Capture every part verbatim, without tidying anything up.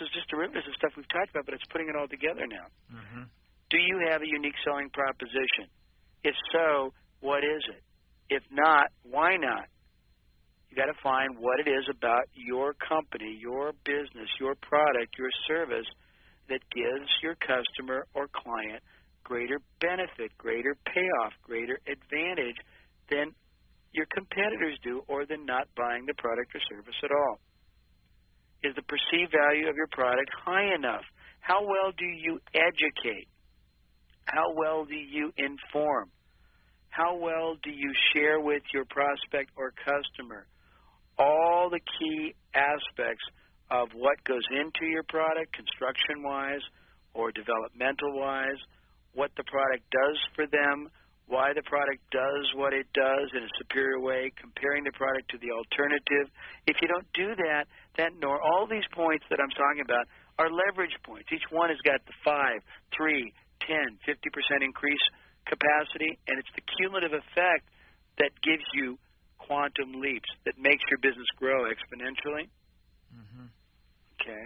is just derivatives of stuff we've talked about, but it's putting it all together now. Mm-hmm. Do you have a unique selling proposition? If so, what is it? If not, why not? You got to find what it is about your company, your business, your product, your service that gives your customer or client greater benefit, greater payoff, greater advantage than your competitors do or than not buying the product or service at all. Is the perceived value of your product high enough? How well do you educate? How well do you inform? How well do you share with your prospect or customer all the key aspects of what goes into your product, construction-wise or developmental-wise, what the product does for them, why the product does what it does in a superior way, comparing the product to the alternative. If you don't do that, then nor all these points that I'm talking about are leverage points. Each one has got the five, three, ten, fifty percent increase capacity, and it's the cumulative effect that gives you quantum leaps, that makes your business grow exponentially. Mm-hmm. Okay.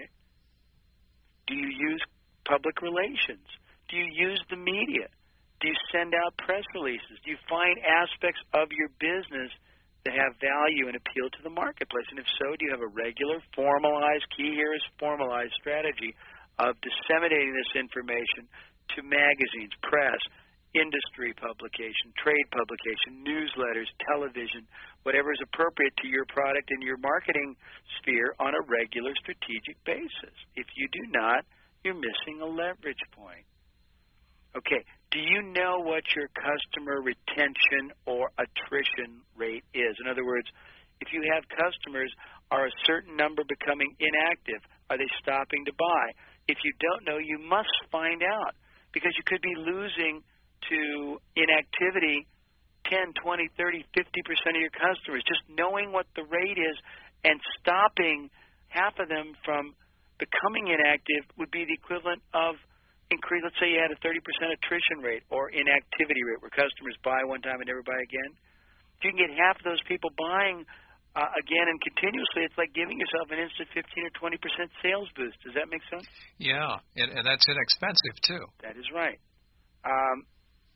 Do you use public relations? Do you use the media? Do you send out press releases? Do you find aspects of your business that have value and appeal to the marketplace? And if so, do you have a regular, formalized, key here is formalized strategy of disseminating this information to magazines, press, industry publication, trade publication, newsletters, television, whatever is appropriate to your product and your marketing sphere on a regular strategic basis? If you do not, you're missing a leverage point. Okay, do you know what your customer retention or attrition rate is? In other words, if you have customers, are a certain number becoming inactive? Are they stopping to buy? If you don't know, you must find out, because you could be losing to inactivity ten, twenty, thirty, fifty percent of your customers. Just knowing what the rate is and stopping half of them from becoming inactive would be the equivalent of increase. Let's say you had a thirty percent attrition rate or inactivity rate where customers buy one time and never buy again. If you can get half of those people buying uh, again and continuously, it's like giving yourself an instant fifteen or twenty percent sales boost. Does that make sense? Yeah, and, and that's inexpensive too. That is right. Um,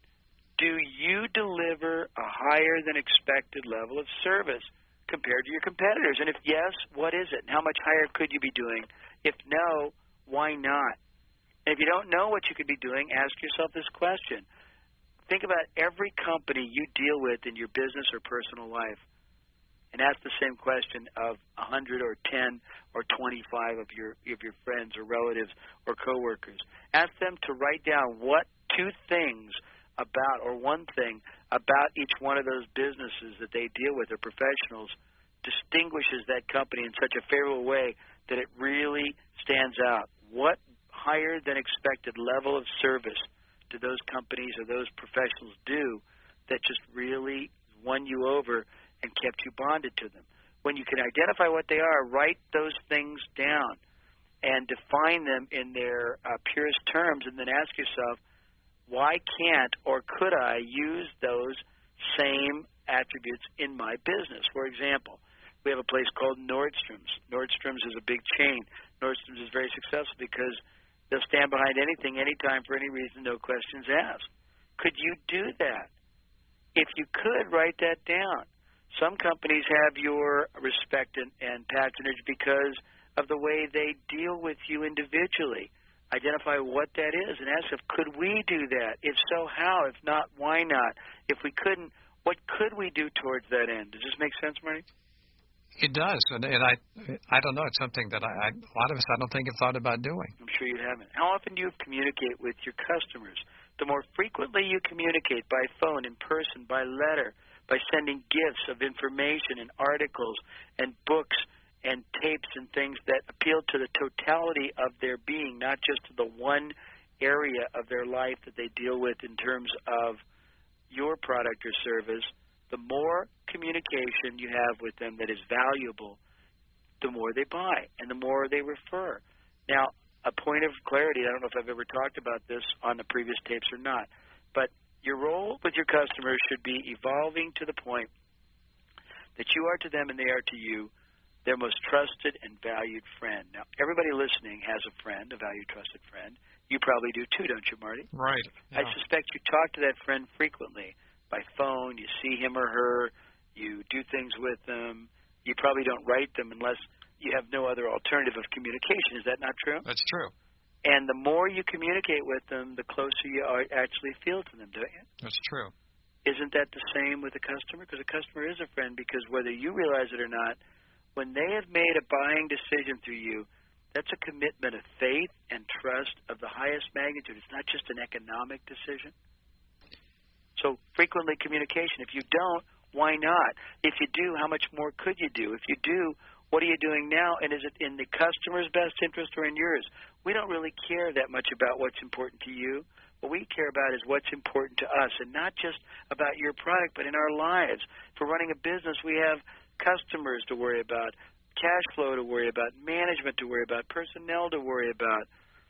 do you deliver a higher than expected level of service compared to your competitors? And if yes, what is it? And how much higher could you be doing? If no, why not? And if you don't know what you could be doing, ask yourself this question. Think about every company you deal with in your business or personal life, and ask the same question of one hundred or ten or twenty-five of your of your friends or relatives or coworkers. Ask them to write down what two things about, or one thing about each one of those businesses that they deal with or professionals distinguishes that company in such a favorable way that it really stands out. What higher than expected level of service do those companies or those professionals do that just really won you over and kept you bonded to them? When you can identify what they are, write those things down and define them in their uh, purest terms, and then ask yourself, why can't or could I use those same attributes in my business? For example, we have a place called Nordstrom's. Nordstrom's is a big chain. Nordstrom's is very successful because they'll stand behind anything, anytime, for any reason, no questions asked. Could you do that? If you could, write that down. Some companies have your respect and, and patronage because of the way they deal with you individually. Identify what that is and ask if, could we do that? If so, how? If not, why not? If we couldn't, what could we do towards that end? Does this make sense, Marty? It does, and, and I I don't know. It's something that I, I, a lot of us I don't think have thought about doing. I'm sure you haven't. How often do you communicate with your customers? The more frequently you communicate by phone, in person, by letter, by sending gifts of information and articles and books and tapes and things that appeal to the totality of their being, not just to the one area of their life that they deal with in terms of your product or service, the more communication you have with them that is valuable, the more they buy and the more they refer. Now, a point of clarity, I don't know if I've ever talked about this on the previous tapes or not, but your role with your customers should be evolving to the point that you are to them and they are to you their most trusted and valued friend. Now, everybody listening has a friend, a valued, trusted friend. You probably do too, don't you, Marty? Right. Yeah. I suspect you talk to that friend frequently by phone. You see him or her. You do things with them. You probably don't write them unless you have no other alternative of communication. Is that not true? That's true. And the more you communicate with them, the closer you are actually feel to them, don't you? That's true. Isn't that the same with a customer? Because a customer is a friend, because whether you realize it or not, when they have made a buying decision through you, that's a commitment of faith and trust of the highest magnitude. It's not just an economic decision. So frequently communication. If you don't, why not? If you do, how much more could you do? If you do, what are you doing now? And is it in the customer's best interest or in yours? We don't really care that much about what's important to you. What we care about is what's important to us, and not just about your product, but in our lives. For running a business, we have customers to worry about, cash flow to worry about, management to worry about, personnel to worry about,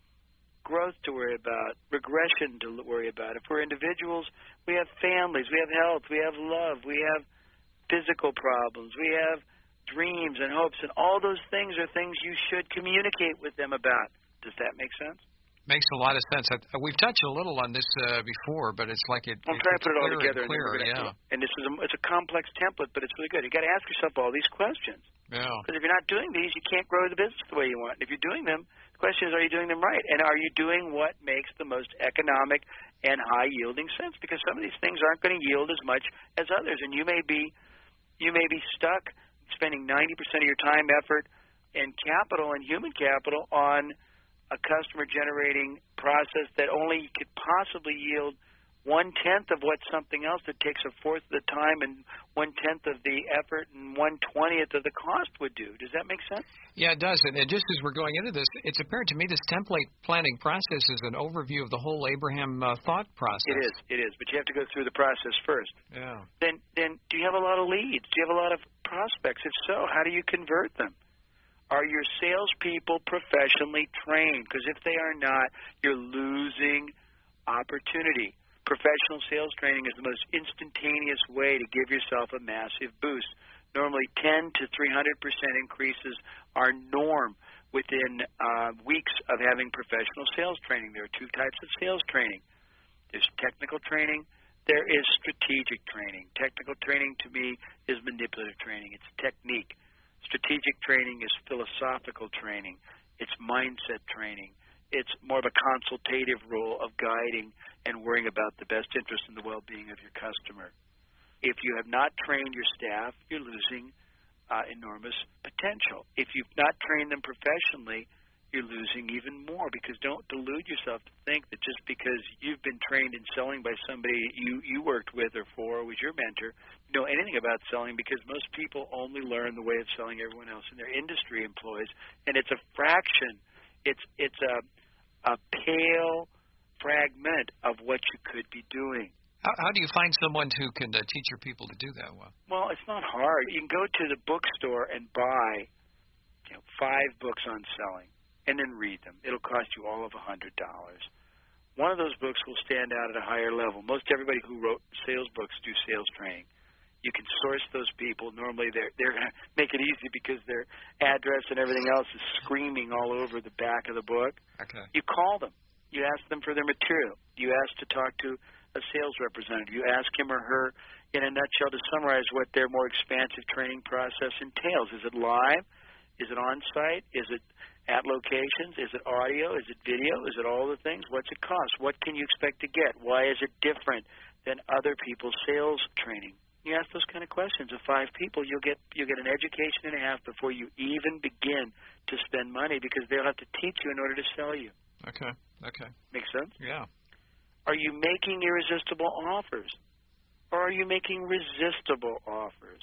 growth to worry about, regression to worry about. If we're individuals, we have families, we have health, we have love, we have physical problems, we have dreams and hopes, and all those things are things you should communicate with them about. Does that make sense? Makes a lot of sense. I, we've touched a little on this uh, before, but it's like it. I'm trying to put it all together. And clearer, and, yeah. and this is a, it's a complex template, but it's really good. You got to ask yourself all these questions. Yeah. Because if you're not doing these, you can't grow the business the way you want. If you're doing them, the question is, are you doing them right? And are you doing what makes the most economic and high-yielding sense? Because some of these things aren't going to yield as much as others, and you may be, you may be stuck spending ninety percent of your time, effort, and capital and human capital on a customer-generating process that only could possibly yield one-tenth of what something else that takes a fourth of the time and one-tenth of the effort and one-twentieth of the cost would do. Does that make sense? Yeah, it does. And just as we're going into this, it's apparent to me this template planning process is an overview of the whole Abraham uh, thought process. It is. It is. But you have to go through the process first. Yeah. Then, then do you have a lot of leads? Do you have a lot of prospects? If so, how do you convert them? Are your salespeople professionally trained? Because if they are not, you're losing opportunity. Professional sales training is the most instantaneous way to give yourself a massive boost. Normally ten to three hundred percent increases are norm within uh, weeks of having professional sales training. There are two types of sales training. There's technical training. There is strategic training. Technical training, to me, is manipulative training. It's technique. Strategic training is philosophical training. It's mindset training. It's more of a consultative role of guiding and worrying about the best interest in the well-being of your customer. If you have not trained your staff, you're losing uh, enormous potential. If you've not trained them professionally, you're losing even more, because don't delude yourself to think that just because you've been trained in selling by somebody you, you worked with or for or was your mentor, you know anything about selling, because most people only learn the way of selling everyone else in their industry employs, and it's a fraction. It's it's a, a pale fragment of what you could be doing. How, how do you find someone who can uh, teach your people to do that well? Well, it's not hard. You can go to the bookstore and buy you know, five books on selling, and then read them. It'll cost you all of one hundred dollars. One of those books will stand out at a higher level. Most everybody who wrote sales books do sales training. You can source those people. Normally they're they're going to make it easy because their address and everything else is screaming all over the back of the book. Okay. You call them. You ask them for their material. You ask to talk to a sales representative. You ask him or her, in a nutshell, to summarize what their more expansive training process entails. Is it live? Is it on-site? Is it at locations? Is it audio? Is it video? Is it all the things? What's it cost? What can you expect to get? Why is it different than other people's sales training? You ask those kind of questions of five people, you'll get you'll get an education and a half before you even begin to spend money, because they'll have to teach you in order to sell you. Okay. Okay. Make sense? Yeah. Are you making irresistible offers, or are you making resistible offers?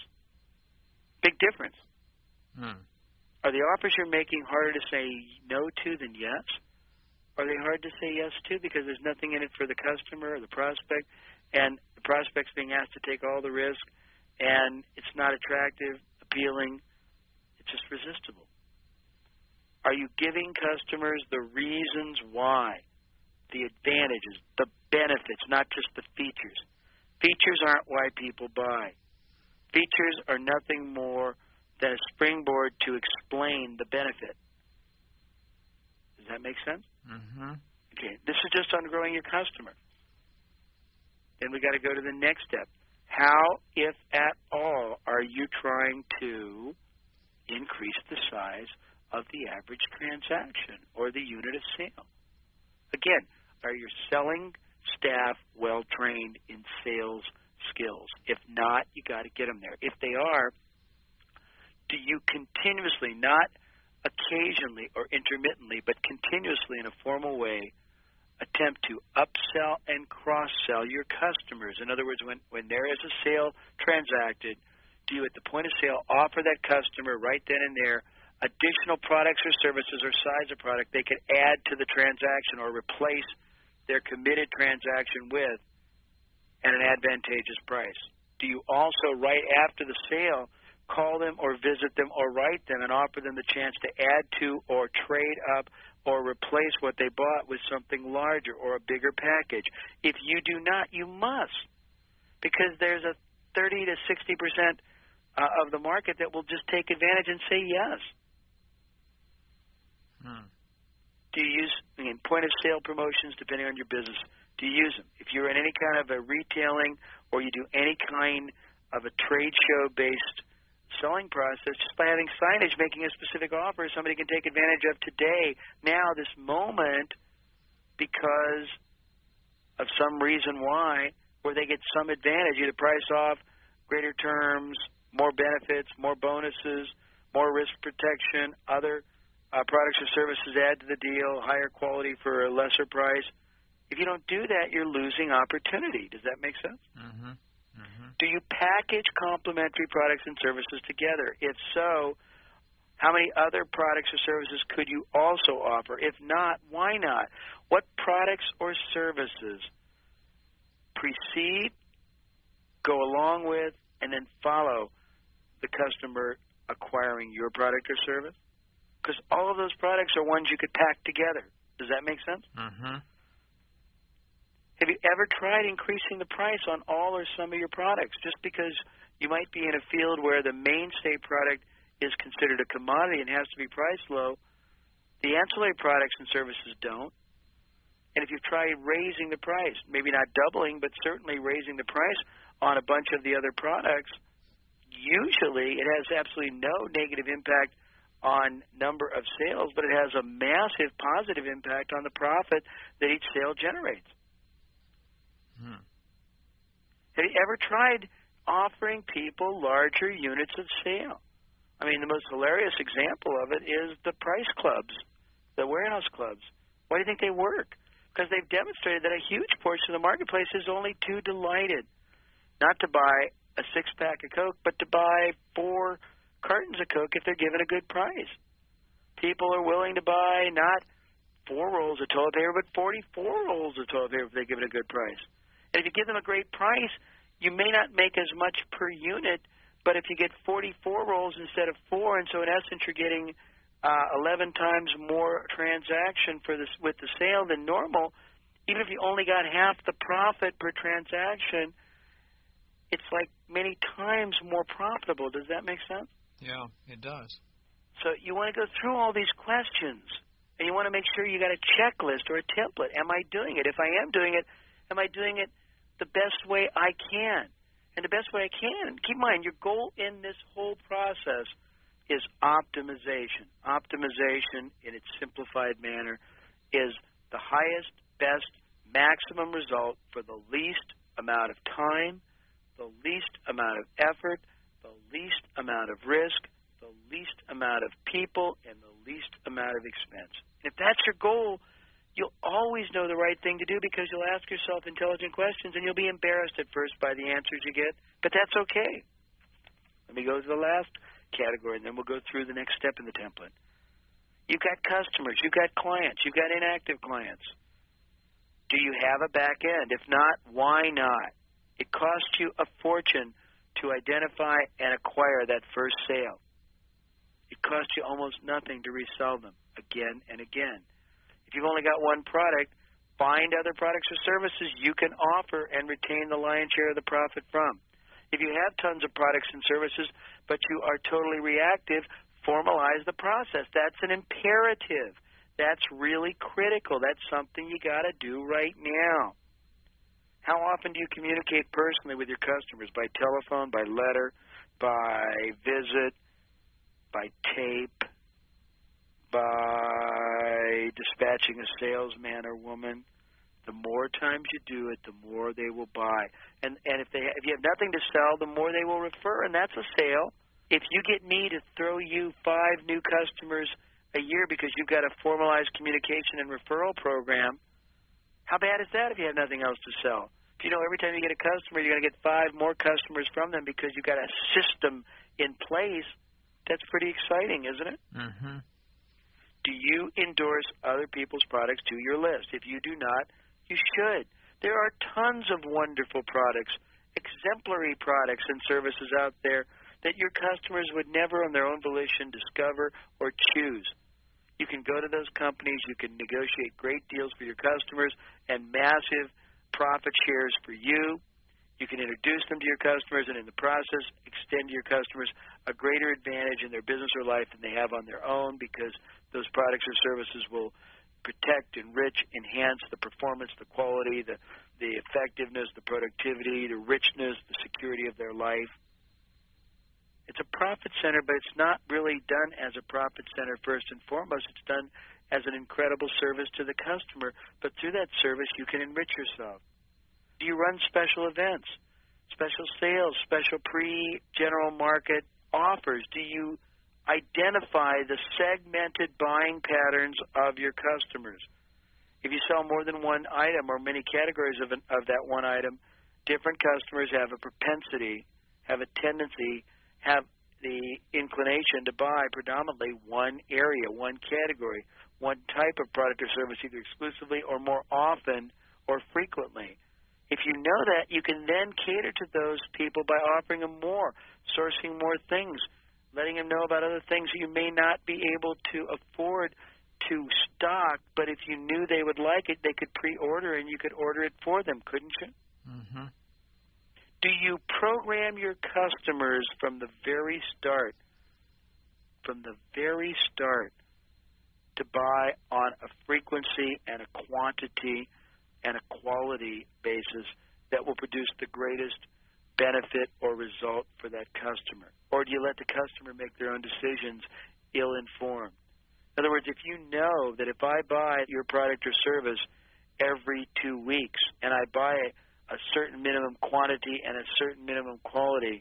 Big difference. Hmm. Are the offers you're making harder to say no to than yes? Are they hard to say yes to because there's nothing in it for the customer or the prospect, and the prospect's being asked to take all the risk, and it's not attractive, appealing, it's just resistible? Are you giving customers the reasons why, the advantages, the benefits, not just the features? Features aren't why people buy. Features are nothing more than a springboard to explain the benefit. Does that make sense? Mm-hmm. Okay, this is just on growing your customer. Then we got to go to the next step. How, if at all, are you trying to increase the size of the average transaction or the unit of sale? Again, are your selling staff well-trained in sales skills? If not, you got to get them there. If they are, do you continuously, not occasionally or intermittently, but continuously in a formal way, attempt to upsell and cross-sell your customers? In other words, when, when there is a sale transacted, do you at the point of sale offer that customer right then and there additional products or services or size of product they could add to the transaction or replace their committed transaction with at an advantageous price? Do you also, right after the sale, call them or visit them or write them and offer them the chance to add to or trade up or replace what they bought with something larger or a bigger package? If you do not, you must, because there's a thirty to sixty percent uh, of the market that will just take advantage and say yes. Hmm. Do you use, again, point-of-sale promotions depending on your business? Do you use them? If you're in any kind of a retailing or you do any kind of a trade show-based selling process, just by having signage making a specific offer somebody can take advantage of today, now, this moment, because of some reason why, where they get some advantage, either price off, greater terms, more benefits, more bonuses, more risk protection, other uh, products or services add to the deal, higher quality for a lesser price. If you don't do that, you're losing opportunity. Does that make sense? Mm-hmm. Mm-hmm. Do you package complementary products and services together? If so, how many other products or services could you also offer? If not, why not? What products or services precede, go along with, and then follow the customer acquiring your product or service? Because all of those products are ones you could pack together. Does that make sense? Mm-hmm. Have you ever tried increasing the price on all or some of your products just because you might be in a field where the mainstay product is considered a commodity and has to be priced low? The ancillary products and services don't. And if you've tried raising the price, maybe not doubling, but certainly raising the price on a bunch of the other products, usually it has absolutely no negative impact on number of sales, but it has a massive positive impact on the profit that each sale generates. Hmm. Have you ever tried offering people larger units of sale? I mean, the most hilarious example of it is the price clubs, the warehouse clubs. Why do you think they work? Because they've demonstrated that a huge portion of the marketplace is only too delighted not to buy a six-pack of Coke, but to buy four cartons of Coke if they're given a good price. People are willing to buy not four rolls of toilet paper, but forty-four rolls of toilet paper if they give it a good price. And if you give them a great price, you may not make as much per unit, but if you get forty-four rolls instead of four, and so in essence you're getting uh, eleven times more transaction for this with the sale than normal, even if you only got half the profit per transaction, it's like many times more profitable. Does that make sense? Yeah, it does. So you want to go through all these questions, and you want to make sure you got a checklist or a template. Am I doing it? If I am doing it, am I doing it the best way I can? And the best way I can, keep in mind, your goal in this whole process is optimization. Optimization in its simplified manner is the highest, best, maximum result for the least amount of time, the least amount of effort, the least amount of risk, the least amount of people, and the least amount of expense. If that's your goal, you'll always know the right thing to do because you'll ask yourself intelligent questions, and you'll be embarrassed at first by the answers you get, but that's okay. Let me go to the last category, and then we'll go through the next step in the template. You've got customers. You've got clients. You've got inactive clients. Do you have a back end? If not, why not? It costs you a fortune to identify and acquire that first sale. It costs you almost nothing to resell them again and again. If you've only got one product, find other products or services you can offer and retain the lion's share of the profit from. If you have tons of products and services, but you are totally reactive, formalize the process. That's an imperative. That's really critical. That's something you got to do right now. How often do you communicate personally with your customers? By telephone, by letter, by visit, by tape, by dispatching a salesman or woman? The more times you do it, the more they will buy. And and if they if you have nothing to sell, the more they will refer, and that's a sale. If you get me to throw you five new customers a year because you've got a formalized communication and referral program, how bad is that if you have nothing else to sell? If you know every time you get a customer, you're going to get five more customers from them because you've got a system in place, that's pretty exciting, isn't it? Mm-hmm. Do you endorse other people's products to your list? If you do not, you should. There are tons of wonderful products, exemplary products and services out there that your customers would never on their own volition discover or choose. You can go to those companies, you can negotiate great deals for your customers and massive profit shares for you. You can introduce them to your customers and in the process extend to your customers a greater advantage in their business or life than they have on their own because those products or services will protect, enrich, enhance the performance, the quality, the, the effectiveness, the productivity, the richness, the security of their life. It's a profit center, but it's not really done as a profit center first and foremost. It's done as an incredible service to the customer, but through that service you can enrich yourself. Do you run special events, special sales, special pre-general market offers? Do you identify the segmented buying patterns of your customers? If you sell more than one item or many categories of, an, of that one item, different customers have a propensity, have a tendency, have the inclination to buy predominantly one area, one category, one type of product or service either exclusively or more often or frequently. If you know that, you can then cater to those people by offering them more, sourcing more things, letting them know about other things you may not be able to afford to stock, but if you knew they would like it, they could pre-order and you could order it for them, couldn't you? Mm-hmm. Do you program your customers from the very start, from the very start, to buy on a frequency and a quantity and a quality basis that will produce the greatest benefit or result for that customer? Or do you let the customer make their own decisions ill-informed? In other words, if you know that if I buy your product or service every two weeks and I buy a certain minimum quantity and a certain minimum quality,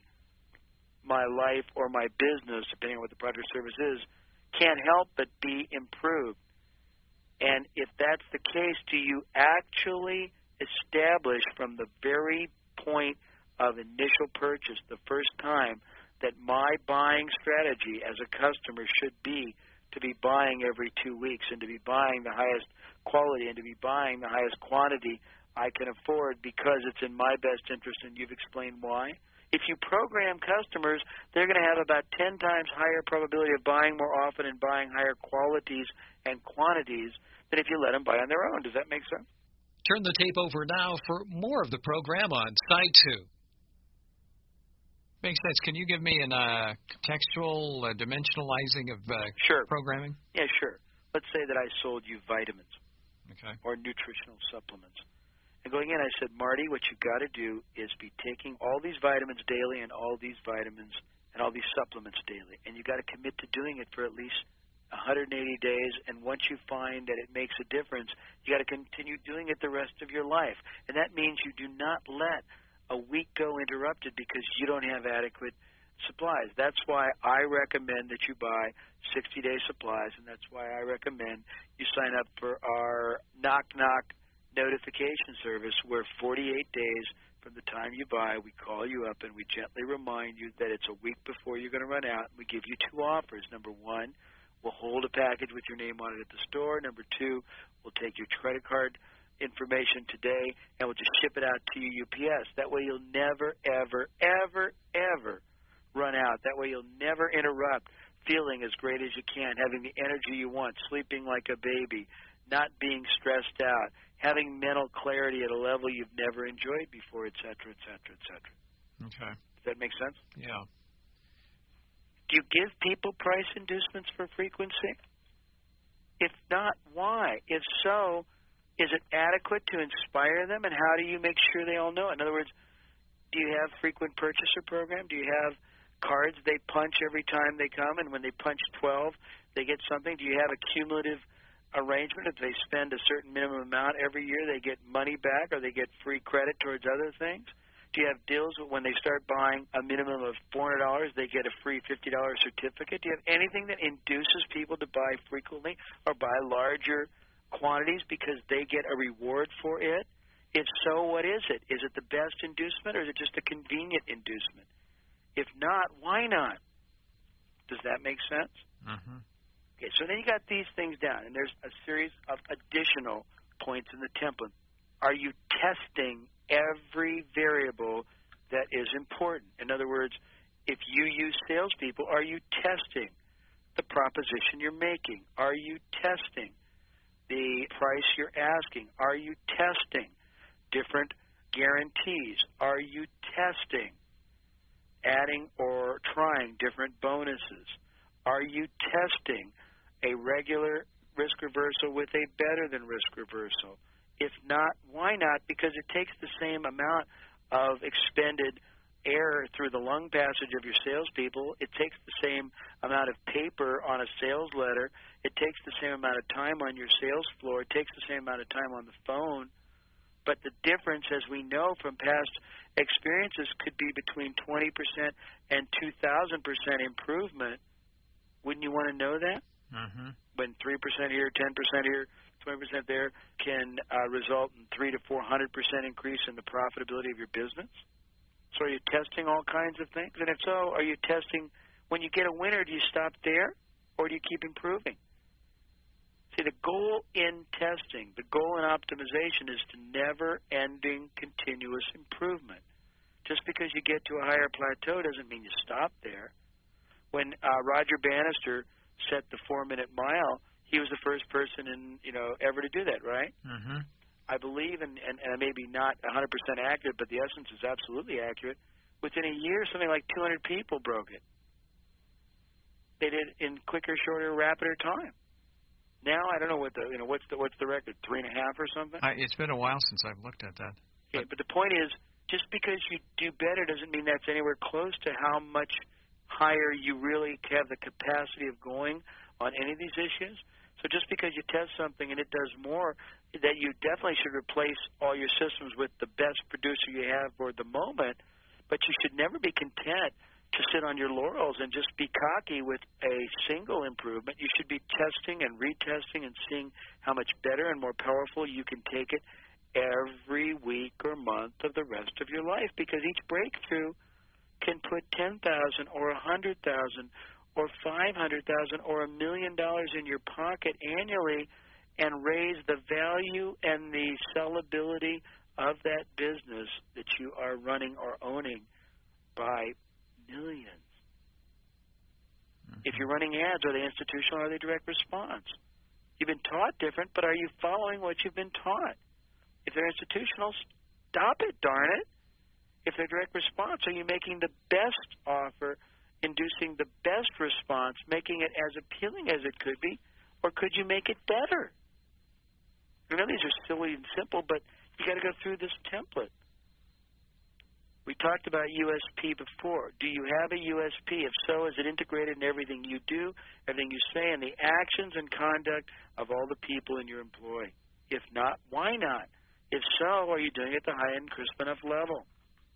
my life or my business, depending on what the product or service is, can't help but be improved. And if that's the case, do you actually establish from the very point of initial purchase, the first time, that my buying strategy as a customer should be to be buying every two weeks and to be buying the highest quality and to be buying the highest quantity I can afford because it's in my best interest and you've explained why? If you program customers, they're going to have about ten times higher probability of buying more often and buying higher qualities and quantities than if you let them buy on their own. Does that make sense? Turn the tape over now for more of the program on Side two. Makes sense. Can you give me a uh, contextual uh, dimensionalizing of uh, sure. programming? Yeah, sure. Let's say that I sold you vitamins okay. or nutritional supplements. And going in, I said, Marty, what you've got to do is be taking all these vitamins daily and all these vitamins and all these supplements daily. And you've got to commit to doing it for at least one hundred eighty days. And once you find that it makes a difference, you got to continue doing it the rest of your life. And that means you do not let a week go interrupted because you don't have adequate supplies. That's why I recommend that you buy sixty-day supplies, and that's why I recommend you sign up for our Knock Knock notification service where forty-eight days from the time you buy, we call you up and we gently remind you that it's a week before you're going to run out. We give you two offers. Number one, we'll hold a package with your name on it at the store. Number two, we'll take your credit card information today and we'll just ship it out to you U P S. That way you'll never, ever, ever, ever run out. That way you'll never interrupt feeling as great as you can, having the energy you want, sleeping like a baby, not being stressed out, having mental clarity at a level you've never enjoyed before, et cetera, et cetera, et cetera. Okay. that make sense? Yeah. Do you give people price inducements for frequency? If not, why? If so, is it adequate to inspire them, and how do you make sure they all know it? In other words, do you have frequent purchaser program? Do you have cards they punch every time they come, and when they punch twelve, they get something? Do you have a cumulative arrangement? If they spend a certain minimum amount every year, they get money back, or they get free credit towards other things? Do you have deals when they start buying a minimum of four hundred dollars, they get a free fifty dollars certificate? Do you have anything that induces people to buy frequently or buy larger quantities because they get a reward for it? If so, what is it? Is it the best inducement, or is it just a convenient inducement? If not, why not? Does that make sense? Mm-hmm. Okay, so then you got these things down, and there's a series of additional points in the template. Are you testing every variable that is important? In other words, if you use salespeople, are you testing the proposition you're making? Are you testing the price you're asking? Are you testing different guarantees? Are you testing adding or trying different bonuses? Are you testing a regular risk reversal with a better than risk reversal? If not, why not? Because it takes the same amount of expended air through the lung passage of your salespeople. It takes the same amount of paper on a sales letter. It takes the same amount of time on your sales floor. It takes the same amount of time on the phone. But the difference, as we know from past experiences, could be between twenty percent and two thousand percent improvement. Wouldn't you want to know that? Mm-hmm. When three percent here, ten percent here, twenty percent there can uh, result in three to four hundred percent increase in the profitability of your business. So are you testing all kinds of things? And if so, are you testing when you get a winner? Do you stop there, or do you keep improving? See, the goal in testing, the goal in optimization is to never-ending continuous improvement. Just because you get to a higher plateau doesn't mean you stop there. When uh, Roger Bannister set the four-minute mile, he was the first person in, you know, ever to do that, right? Mm-hmm. I believe, and, and, and maybe not one hundred percent accurate, but the essence is absolutely accurate. Within a year, something like two hundred people broke it. They did it in quicker, shorter, rapider time. Now I don't know what the you know what's the what's the record, three and a half or something. I, it's been a while since I've looked at that. Okay, but the point is, just because you do better doesn't mean that's anywhere close to how much higher you really have the capacity of going on any of these issues. So just because you test something and it does more, that you definitely should replace all your systems with the best producer you have for the moment, but you should never be content to sit on your laurels and just be cocky with a single improvement. You should be testing and retesting and seeing how much better and more powerful you can take it every week or month of the rest of your life, because each breakthrough can put ten thousand dollars or one hundred thousand dollars or five hundred thousand dollars or a million dollars in your pocket annually and raise the value and the sellability of that business that you are running or owning by millions. Mm-hmm. If you're running ads, are they institutional or are they direct response? You've been taught different, but are you following what you've been taught? If they're institutional, stop it, darn it. If they're direct response, are you making the best offer, inducing the best response, making it as appealing as it could be, or could you make it better? I know these are silly and simple, but you got to go through this template. We talked about U S P before. Do you have a U S P? If so, is it integrated in everything you do, everything you say, and the actions and conduct of all the people in your employ? If not, why not? If so, are you doing it at the high and crisp enough level?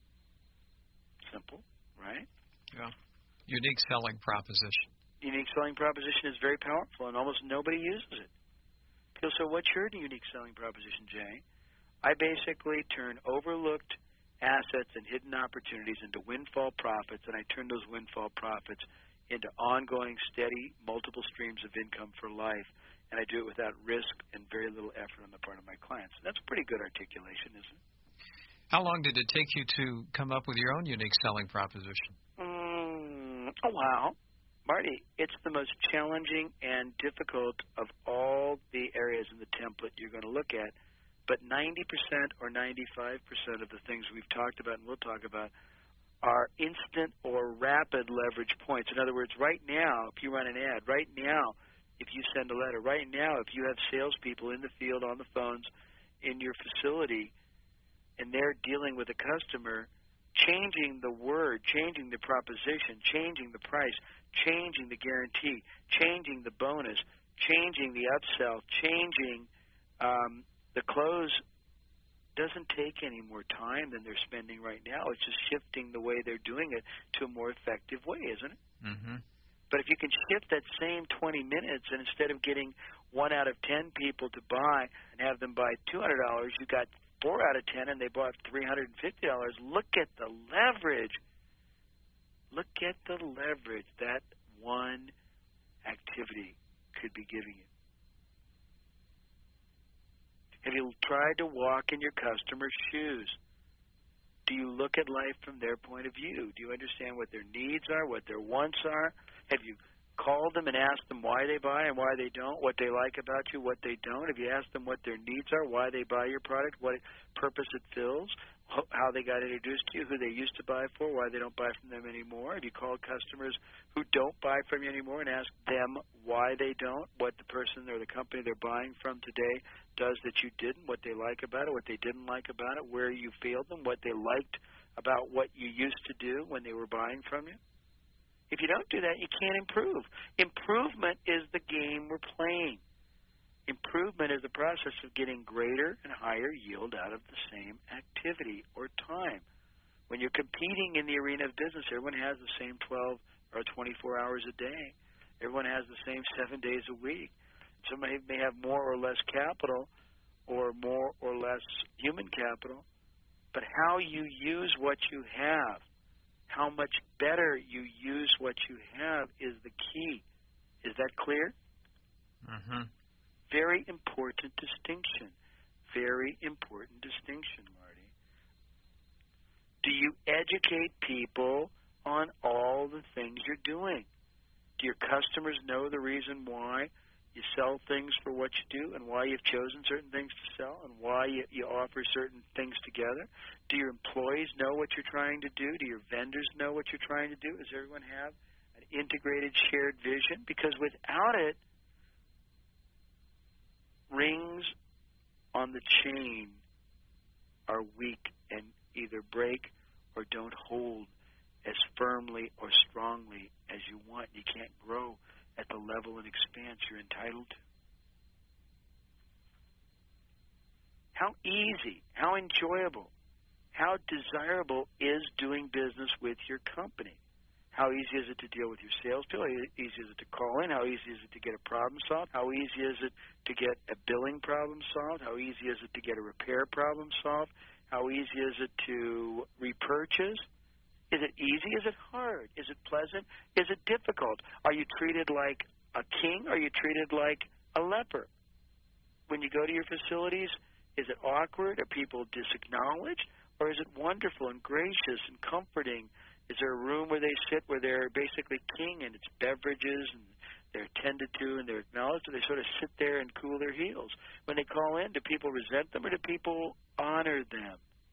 Simple, right? Yeah. Unique selling proposition. Unique selling proposition is very powerful, and almost nobody uses it. People say, what's your unique selling proposition, Jay? I basically turn overlooked assets and hidden opportunities into windfall profits, and I turn those windfall profits into ongoing, steady, multiple streams of income for life, and I do it without risk and very little effort on the part of my clients. And that's pretty good articulation, isn't it? How long did it take you to come up with your own unique selling proposition? Mm, oh, wow. Marty, it's the most challenging and difficult of all the areas in the template you're going to look at. But ninety percent or ninety-five percent of the things we've talked about and we'll talk about are instant or rapid leverage points. In other words, right now, if you run an ad, right now, if you send a letter, right now, if you have salespeople in the field, on the phones, in your facility, and they're dealing with a customer, changing the word, changing the proposition, changing the price, changing the guarantee, changing the bonus, changing the upsell, changing um, the close doesn't take any more time than they're spending right now. It's just shifting the way they're doing it to a more effective way, isn't it? Mm-hmm. But if you can shift that same twenty minutes, and instead of getting one out of ten people to buy and have them buy two hundred dollars, you got four out of ten and they bought three hundred fifty dollars. Look at the leverage. Look at the leverage that one activity could be giving you. Have you tried to walk in your customer's shoes? Do you look at life from their point of view? Do you understand what their needs are, what their wants are? Have you called them and asked them why they buy and why they don't, what they like about you, what they don't? Have you asked them what their needs are, why they buy your product, what purpose it fills, how they got introduced to you, who they used to buy for, why they don't buy from them anymore? Have you called customers who don't buy from you anymore and asked them why they don't, what the person or the company they're buying from today does that you didn't, what they like about it, what they didn't like about it, where you failed them, what they liked about what you used to do when they were buying from you? If you don't do that, you can't improve. Improvement is the game we're playing. Improvement is the process of getting greater and higher yield out of the same activity or time. When you're competing in the arena of business, everyone has the same twelve or twenty-four hours a day. Everyone has the same seven days a week. Somebody may have more or less capital or more or less human capital, but how you use what you have, how much better you use what you have is the key. Is that clear? Mm-hmm. Very important distinction. Very important distinction, Marty. Do you educate people on all the things you're doing? Do your customers know the reason why you sell things for what you do and why you've chosen certain things to sell and why you, you offer certain things together? Do your employees know what you're trying to do? Do your vendors know what you're trying to do? Does everyone have an integrated, shared vision? Because without it, rings on the chain are weak and either break or don't hold as firmly or strongly as you want. You can't grow at the level and expanse you're entitled to. How easy, how enjoyable, how desirable is doing business with your company? How easy is it to deal with your salespeople? How easy is it to call in? How easy is it to get a problem solved? How easy is it to get a billing problem solved? How easy is it to get a repair problem solved? How easy is it to repurchase? Is it easy? Is it hard? Is it pleasant? Is it difficult? Are you treated like a king? Or are you treated like a leper? When you go to your facilities, is it awkward? Are people disacknowledged? Or is it wonderful and gracious and comforting? Is there a room where they sit where they're basically king and it's beverages and they're tended to and they're acknowledged? Or they sort of sit there and cool their heels? When they call in, do people resent them or do people honor them?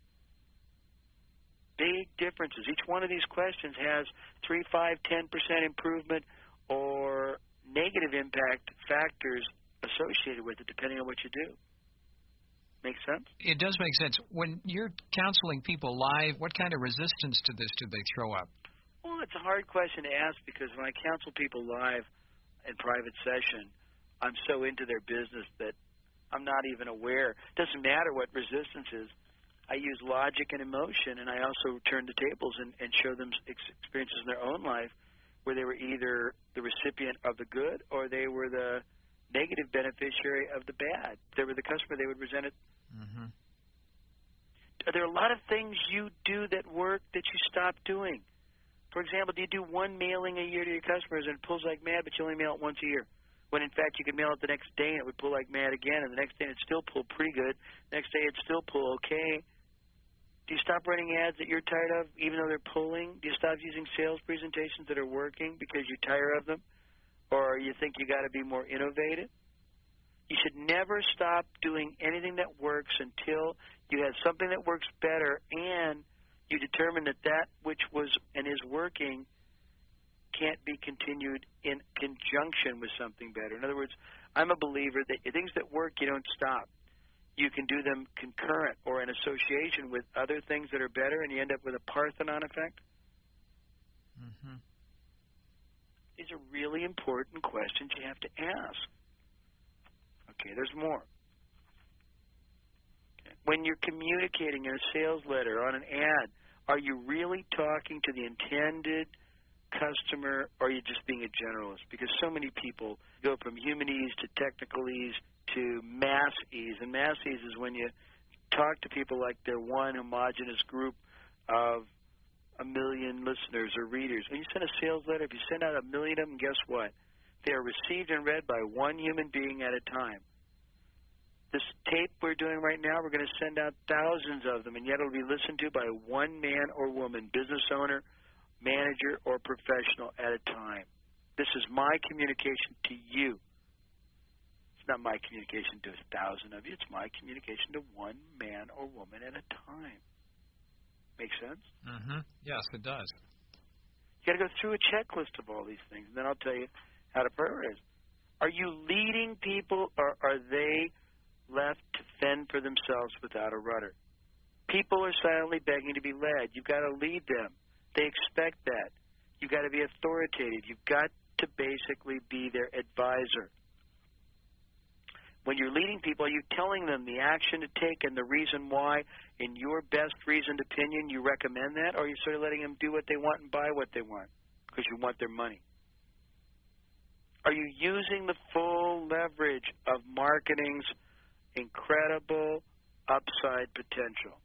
Big differences. Each one of these questions has three, five, ten percent improvement or negative impact factors associated with it, depending on what you do. Make sense? It does make sense. When you're counseling people live, what kind of resistance to this do they throw up? Well, it's a hard question to ask because when I counsel people live in private session, I'm so into their business that I'm not even aware. It doesn't matter what resistance is. I use logic and emotion, and I also turn the tables and, and show them experiences in their own life where they were either the recipient of the good or they were the negative beneficiary of the bad. If they were the customer, they would resent it. Mm-hmm. Are there a lot of things you do that work that you stop doing? For example, do you do one mailing a year to your customers and it pulls like mad, but you only mail it once a year? When, in fact, you could mail it the next day and it would pull like mad again, and the next day it'd still pull pretty good. The next day it'd still pull okay. Do you stop running ads that you're tired of, even though they're pulling? Do you stop using sales presentations that are working because you're tired of them? Or you think you got to be more innovative? You should never stop doing anything that works until you have something that works better and You determine that that which was and is working can't be continued in conjunction with something better. In other words, I'm a believer that things that work, you don't stop. You can do them concurrent or in association with other things that are better, and you end up with a Parthenon effect. Mm-hmm. These are really important questions you have to ask. Okay, there's more. Okay. When you're communicating in a sales letter, on an ad, are you really talking to the intended customer, or are you just being a generalist? Because so many people go from human ease to technical ease to mass ease. And mass ease is when you talk to people like they're one homogeneous group of a million listeners or readers. When you send a sales letter, if you send out a million of them, guess what? They are received and read by one human being at a time. This tape we're doing right now, we're going to send out thousands of them, and yet it'll be listened to by one man or woman, business owner, manager, or professional at a time. This is my communication to you. It's not my communication to a thousand of you. It's my communication to one man or woman at a time. Make sense? Mm-hmm. Yes, it does. You got to go through a checklist of all these things, and then I'll tell you how to prioritize. Are you leading people, or are they left to fend for themselves without a rudder? People are silently begging to be led. You've got to lead them. They expect that. You've got to be authoritative. You've got to basically be their advisor. When you're leading people, are you telling them the action to take and the reason why, in your best reasoned opinion, you recommend that? Or are you sort of letting them do what they want and buy what they want because you want their money? Are you using the full leverage of marketing's incredible upside potential?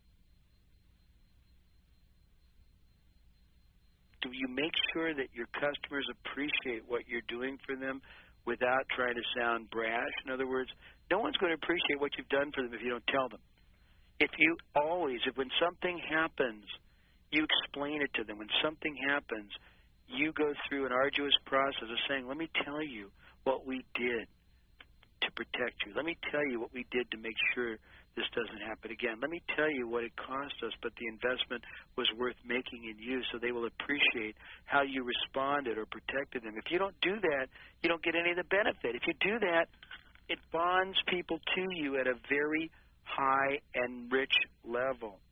Do you make sure that your customers appreciate what you're doing for them without trying to sound brash? In other words, no one's going to appreciate what you've done for them if you don't tell them. If you always, if when something happens, you explain it to them. When something happens, you go through an arduous process of saying, let me tell you what we did to protect you. Let me tell you what we did to make sure this doesn't happen again. Let me tell you what it cost us, but the investment was worth making in you, so they will appreciate how you responded or protected them. If you don't do that, you don't get any of the benefit. If you do that, it bonds people to you at a very high and rich level.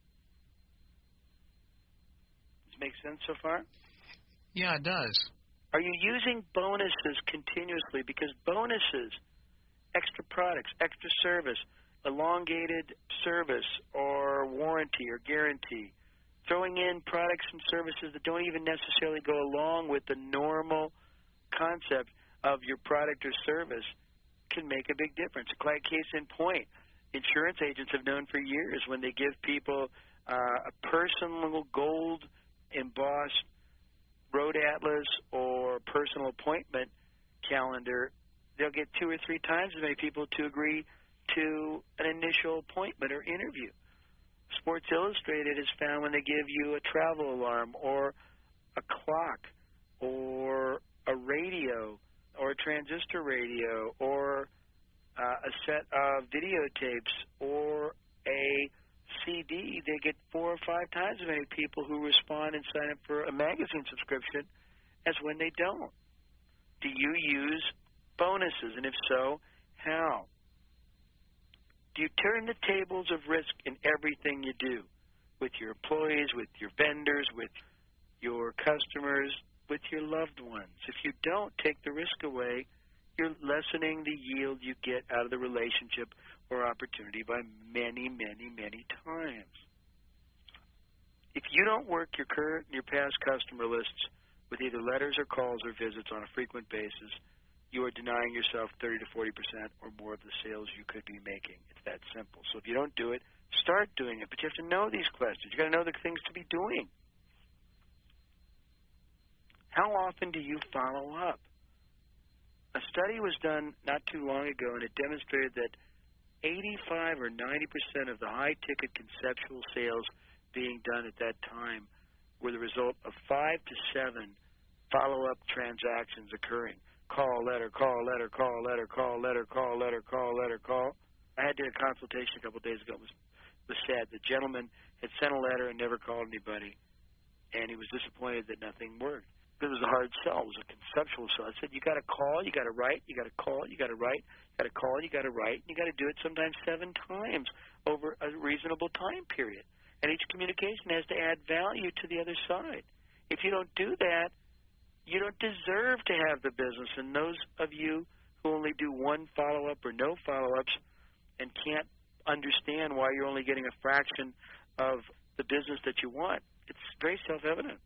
Does it make sense so far? Yeah, it does. Are you using bonuses continuously? Because bonuses, extra products, extra service, elongated service or warranty or guarantee, throwing in products and services that don't even necessarily go along with the normal concept of your product or service can make a big difference. A case in point, insurance agents have known for years when they give people uh, a personal gold embossed road atlas or personal appointment calendar, they'll get two or three times as many people to agree to an initial appointment or interview. Sports Illustrated has found when they give you a travel alarm or a clock or a radio or a transistor radio or uh, a set of videotapes or a C D, they get four or five times as many people who respond and sign up for a magazine subscription as when they don't. Do you use bonuses? And if so, how? Do you turn the tables of risk in everything you do? With your employees, with your vendors, with your customers, with your loved ones. If you don't take the risk away, you're lessening the yield you get out of the relationship or opportunity by many, many, many times. If you don't work your current and your past customer lists with either letters or calls or visits on a frequent basis, you are denying yourself thirty to forty percent or more of the sales you could be making. It's that simple. So if you don't do it, start doing it. But you have to know these questions. You've got to know the things to be doing. How often do you follow up? A study was done not too long ago, and it demonstrated that eighty-five or ninety percent of the high-ticket conceptual sales being done at that time were the result of five to seven follow-up transactions occurring. Call, letter, call, letter, call, letter, call, letter, call, letter, call, letter, call. I had did a consultation a couple of days ago. It was was sad. The gentleman had sent a letter and never called anybody, and he was disappointed that nothing worked. It was a hard sell. It was a conceptual sell. I said, you got to call, you got to write, you got to call, you got to write, you got to call, you got to write, and you got to do it sometimes seven times over a reasonable time period. And each communication has to add value to the other side. If you don't do that, you don't deserve to have the business. And those of you who only do one follow-up or no follow-ups and can't understand why you're only getting a fraction of the business that you want, it's very self-evident.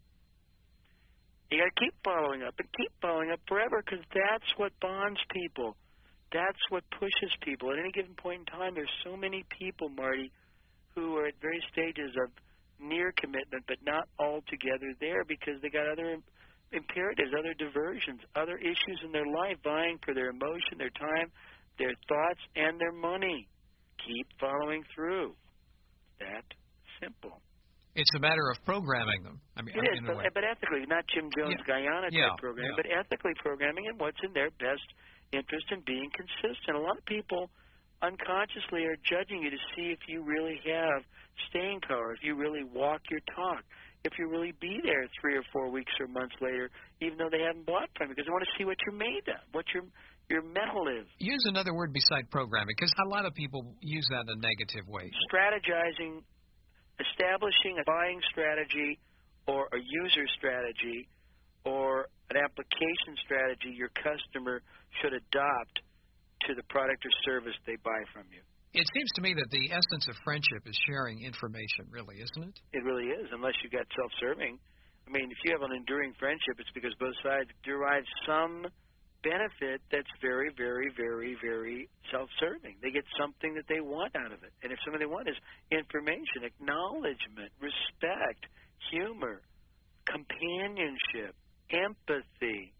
You got to keep following up and keep following up forever, because that's what bonds people. That's what pushes people. At any given point in time, there's so many people, Marty, who are at various stages of near commitment, but not altogether there because they got other imperatives, other diversions, other issues in their life vying for their emotion, their time, their thoughts, and their money. Keep following through. That simple. It's a matter of programming them. I mean, it is, but, but ethically, not Jim Jones yeah. Guyana type yeah. programming, yeah. but ethically programming and what's in their best interest in being consistent. A lot of people unconsciously are judging you to see if you really have staying power, if you really walk your talk, if you really be there three or four weeks or months later, even though they haven't bought from you, because they want to see what you're made of, what your your metal is. Use another word beside programming, because a lot of people use that in a negative way. Strategizing. Establishing a buying strategy or a user strategy or an application strategy your customer should adopt to the product or service they buy from you. It seems to me that the essence of friendship is sharing information, really, isn't it? It really is, unless you got self-serving. I mean, if you have an enduring friendship, it's because both sides derive some benefit that's very, very, very, very self-serving. They get something that they want out of it. And if something they want is information, acknowledgement, respect, humor, companionship, empathy,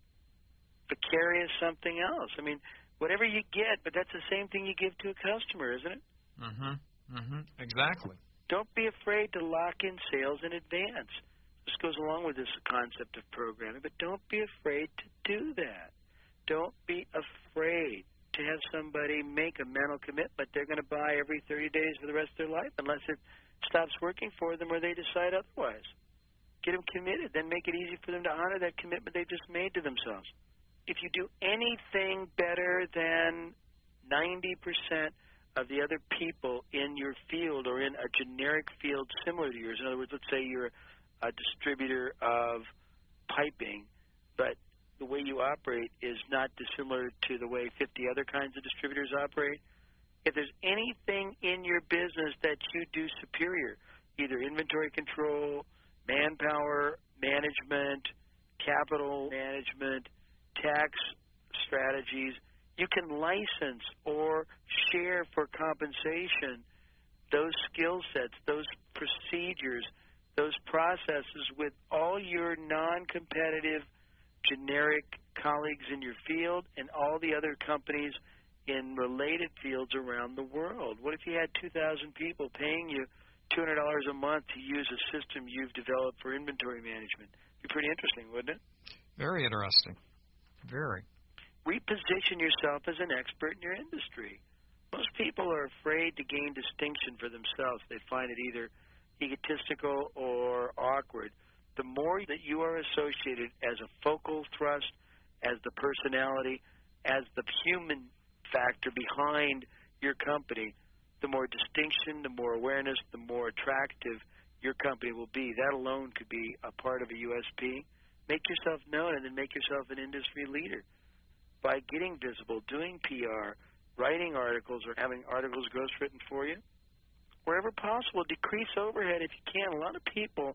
vicarious something else. I mean, whatever you get, but that's the same thing you give to a customer, isn't it? Mm-hmm. Mm-hmm. Exactly. Don't be afraid to lock in sales in advance. This goes along with this concept of programming, but don't be afraid to do that. Don't be afraid to have somebody make a mental commitment they're going to buy every thirty days for the rest of their life, unless it stops working for them or they decide otherwise. Get them committed, then make it easy for them to honor that commitment they just made to themselves. If you do anything better than ninety percent of the other people in your field or in a generic field similar to yours, in other words, let's say you're a distributor of piping, but the way you operate is not dissimilar to the way fifty other kinds of distributors operate. If there's anything in your business that you do superior, either inventory control, manpower management, capital management, tax strategies, you can license or share for compensation those skill sets, those procedures, those processes with all your non-competitive generic colleagues in your field and all the other companies in related fields around the world. What if you had two thousand people paying you two hundred dollars a month to use a system you've developed for inventory management? It'd be pretty interesting, wouldn't it? Very interesting. Very. Reposition yourself as an expert in your industry. Most people are afraid to gain distinction for themselves. They find it either egotistical or awkward. The more that you are associated as a focal thrust, as the personality, as the human factor behind your company, the more distinction, the more awareness, the more attractive your company will be. That alone could be a part of a U S P. Make yourself known and then make yourself an industry leader by getting visible, doing P R, writing articles or having articles ghostwritten for you. Wherever possible, decrease overhead if you can. A lot of people,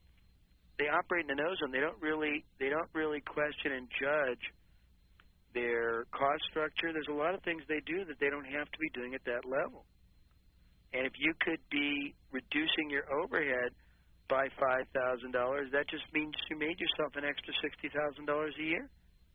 they operate in the nose zone. They don't really, they don't really question and judge their cost structure. There's a lot of things they do that they don't have to be doing at that level. And if you could be reducing your overhead by five thousand dollars, that just means you made yourself an extra sixty thousand dollars a year.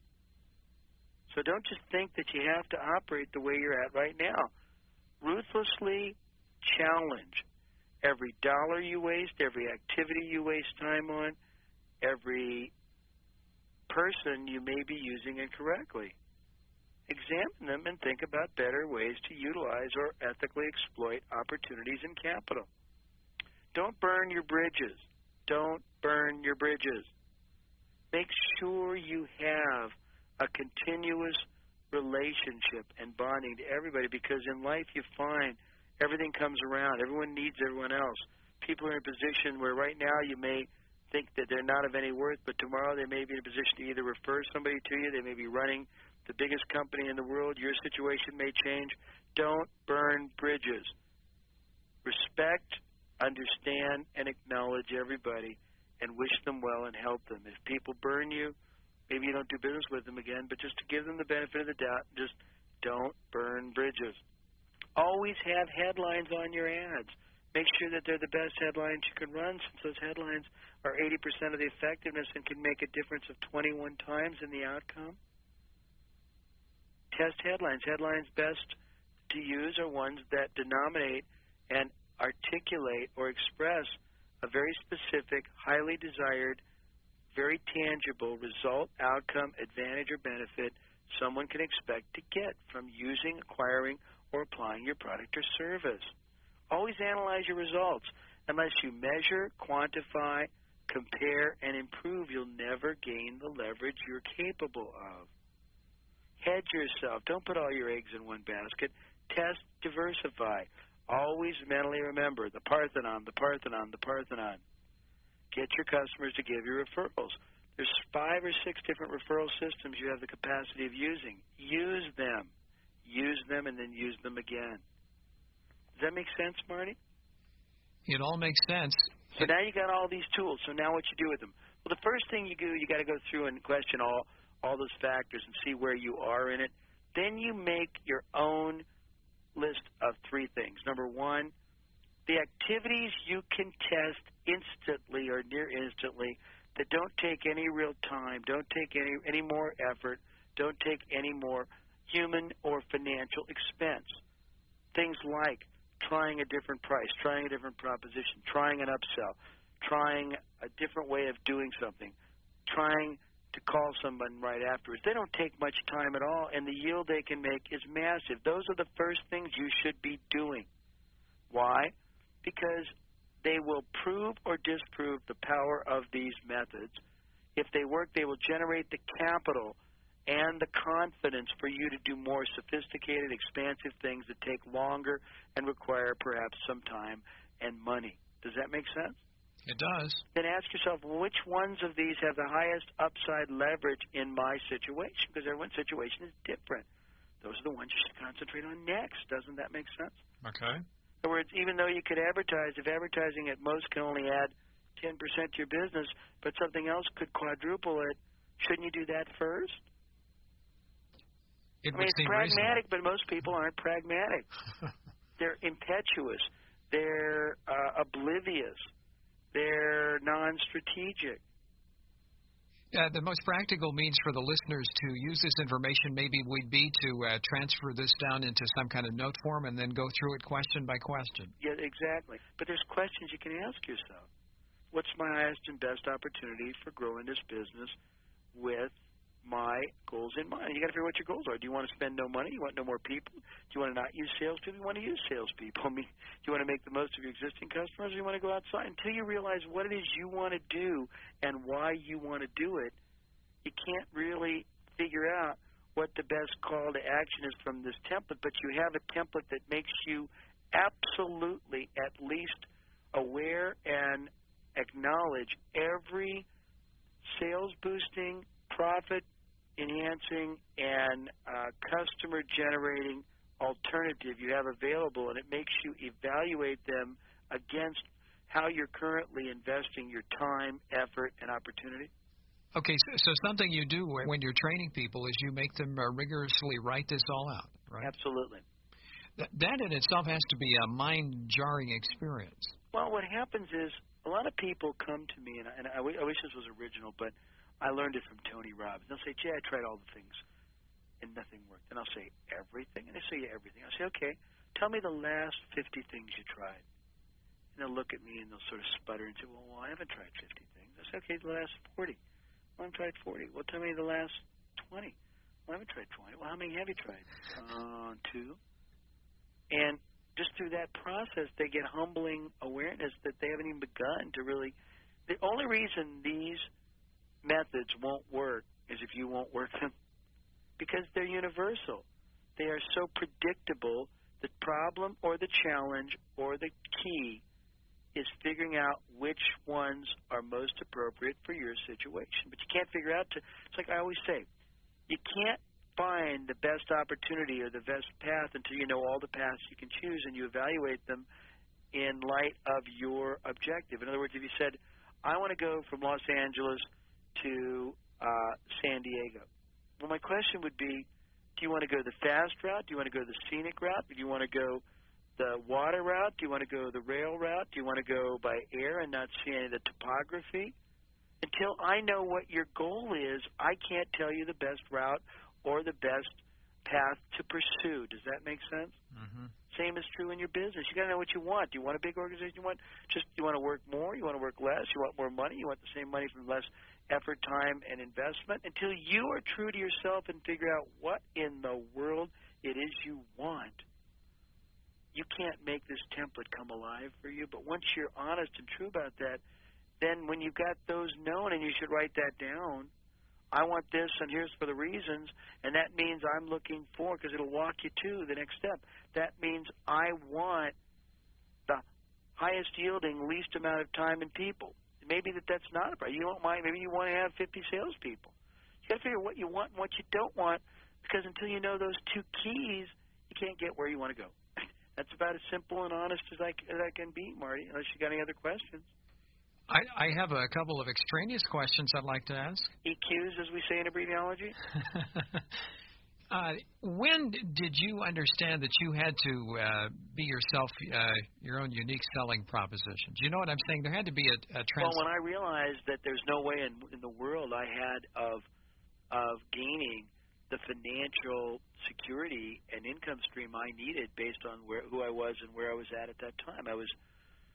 So don't just think that you have to operate the way you're at right now. Ruthlessly challenge every dollar you waste, every activity you waste time on, every person you may be using incorrectly. examine them and think about better ways to utilize or ethically exploit opportunities in capital. Don't burn your bridges. Don't burn your bridges. Make sure you have a continuous relationship and bonding to everybody, because in life you find everything comes around. Everyone needs everyone else. People are in a position where right now you may think that they're not of any worth, but tomorrow they may be in a position to either refer somebody to you, they may be running the biggest company in the world, your situation may change. Don't burn bridges. Respect, understand, and acknowledge everybody and wish them well and help them. If people burn you, maybe you don't do business with them again, but just to give them the benefit of the doubt, just don't burn bridges. Always have headlines on your ads. Make sure that they're the best headlines you can run, since those headlines are eighty percent of the effectiveness and can make a difference of twenty-one times in the outcome. Test headlines. Headlines best to use are ones that denominate and articulate or express a very specific, highly desired, very tangible result, outcome, advantage, or benefit someone can expect to get from using, acquiring, or applying your product or service. Always analyze your results. Unless you measure, quantify, compare, and improve, you'll never gain the leverage you're capable of. Hedge yourself. Don't put all your eggs in one basket. Test, diversify. Always mentally remember the Parthenon, the Parthenon, the Parthenon. Get your customers to give you referrals. There's five or six different referral systems you have the capacity of using. Use them. Use them and then use them again. Does that make sense, Marty? It all makes sense. So now you got all these tools. So now what you do with them? Well, the first thing you do, you got to go through and question all all those factors and see where you are in it. Then you make your own list of three things. Number one, the activities you can test instantly or near instantly that don't take any real time, don't take any any more effort, don't take any more human or financial expense. Things like trying a different price, trying a different proposition, trying an upsell, trying a different way of doing something, trying to call someone right afterwards. They don't take much time at all, and the yield they can make is massive. Those are the first things you should be doing. Why? Because they will prove or disprove the power of these methods. If they work, they will generate the capital and the confidence for you to do more sophisticated, expansive things that take longer and require perhaps some time and money. Does that make sense? It does. Then ask yourself, which ones of these have the highest upside leverage in my situation? Because everyone's situation is different. Those are the ones you should concentrate on next. Doesn't that make sense? Okay. In other words, even though you could advertise, if advertising at most can only add ten percent to your business, but something else could quadruple it, shouldn't you do that first? It I mean, it's pragmatic, reasonable. But most people aren't pragmatic. They're impetuous. They're uh, oblivious. They're non-strategic. Yeah, the most practical means for the listeners to use this information maybe would be to uh, transfer this down into some kind of note form and then go through it question by question. Yeah, exactly. But there's questions you can ask yourself. What's my highest and best opportunity for growing this business with my goals in mind? You got to figure what your goals are. Do you want to spend no money? You want no more people? Do you want to not use salespeople? You want to use salespeople? I mean, do you want to make the most of your existing customers, or do you want to go outside? Until you realize what it is you want to do and why you want to do it, you can't really figure out what the best call to action is from this template, but you have a template that makes you absolutely at least aware and acknowledge every sales boosting, profit enhancing, and uh, customer generating alternative you have available, and it makes you evaluate them against how you're currently investing your time, effort, and opportunity. Okay, so, so something you do when you're training people is you make them uh, rigorously write this all out, right? Absolutely. Th- that in itself has to be a mind-jarring experience. Well, what happens is a lot of people come to me, and I, and I, w- I wish this was original, but I learned it from Tony Robbins. They'll say, Jay, I tried all the things, and nothing worked. And I'll say, everything? And they say, yeah, everything. I'll say, okay, tell me the last fifty things you tried. And they'll look at me, and they'll sort of sputter and say, well, well I haven't tried fifty things. I say, okay, the last forty. Well, I've tried forty. Well, tell me the last twenty. Well, Well, I haven't tried twenty. Well, how many have you tried? Uh, two. And just through that process, they get humbling awareness that they haven't even begun to really. The only reason these methods won't work is if you won't work them, because they're universal. They are so predictable. The problem or the challenge or the key is figuring out which ones are most appropriate for your situation. But you can't figure out to, it's like I always say, you can't find the best opportunity or the best path until you know all the paths you can choose and you evaluate them in light of your objective. In other words, if you said, I want to go from Los Angeles to uh, San Diego, well, my question would be, do you want to go the fast route? Do you want to go the scenic route? Do you want to go the water route? Do you want to go the rail route? Do you want to go by air and not see any of the topography? Until I know what your goal is, I can't tell you the best route or the best path to pursue. Does that make sense? Mm-hmm. Same is true in your business. You got to know what you want. Do you want a big organization? You want just you want to work more? You want to work less? You want more money? You want the same money from less effort, time, and investment? Until you are true to yourself and figure out what in the world it is you want, you can't make this template come alive for you. But once you're honest and true about that, then when you've got those known, and you should write that down, I want this, and here's for the reasons, and that means I'm looking for, because it'll walk you to the next step. That means I want the highest yielding, least amount of time and people. Maybe that that's not a problem. You don't mind. Maybe you want to have fifty salespeople. You got to figure what you want and what you don't want, because until you know those two keys, you can't get where you want to go. That's about as simple and honest as I, as I can be, Marty, unless you got any other questions. I, I have a couple of extraneous questions I'd like to ask. E Qs, as we say in abbreviology. uh, when did you understand that you had to uh, be yourself, uh, your own unique selling proposition? Do you know what I'm saying? There had to be a, a trans- Well, when I realized that there's no way in, in the world I had of of gaining the financial security and income stream I needed based on where who I was and where I was at at that time. I was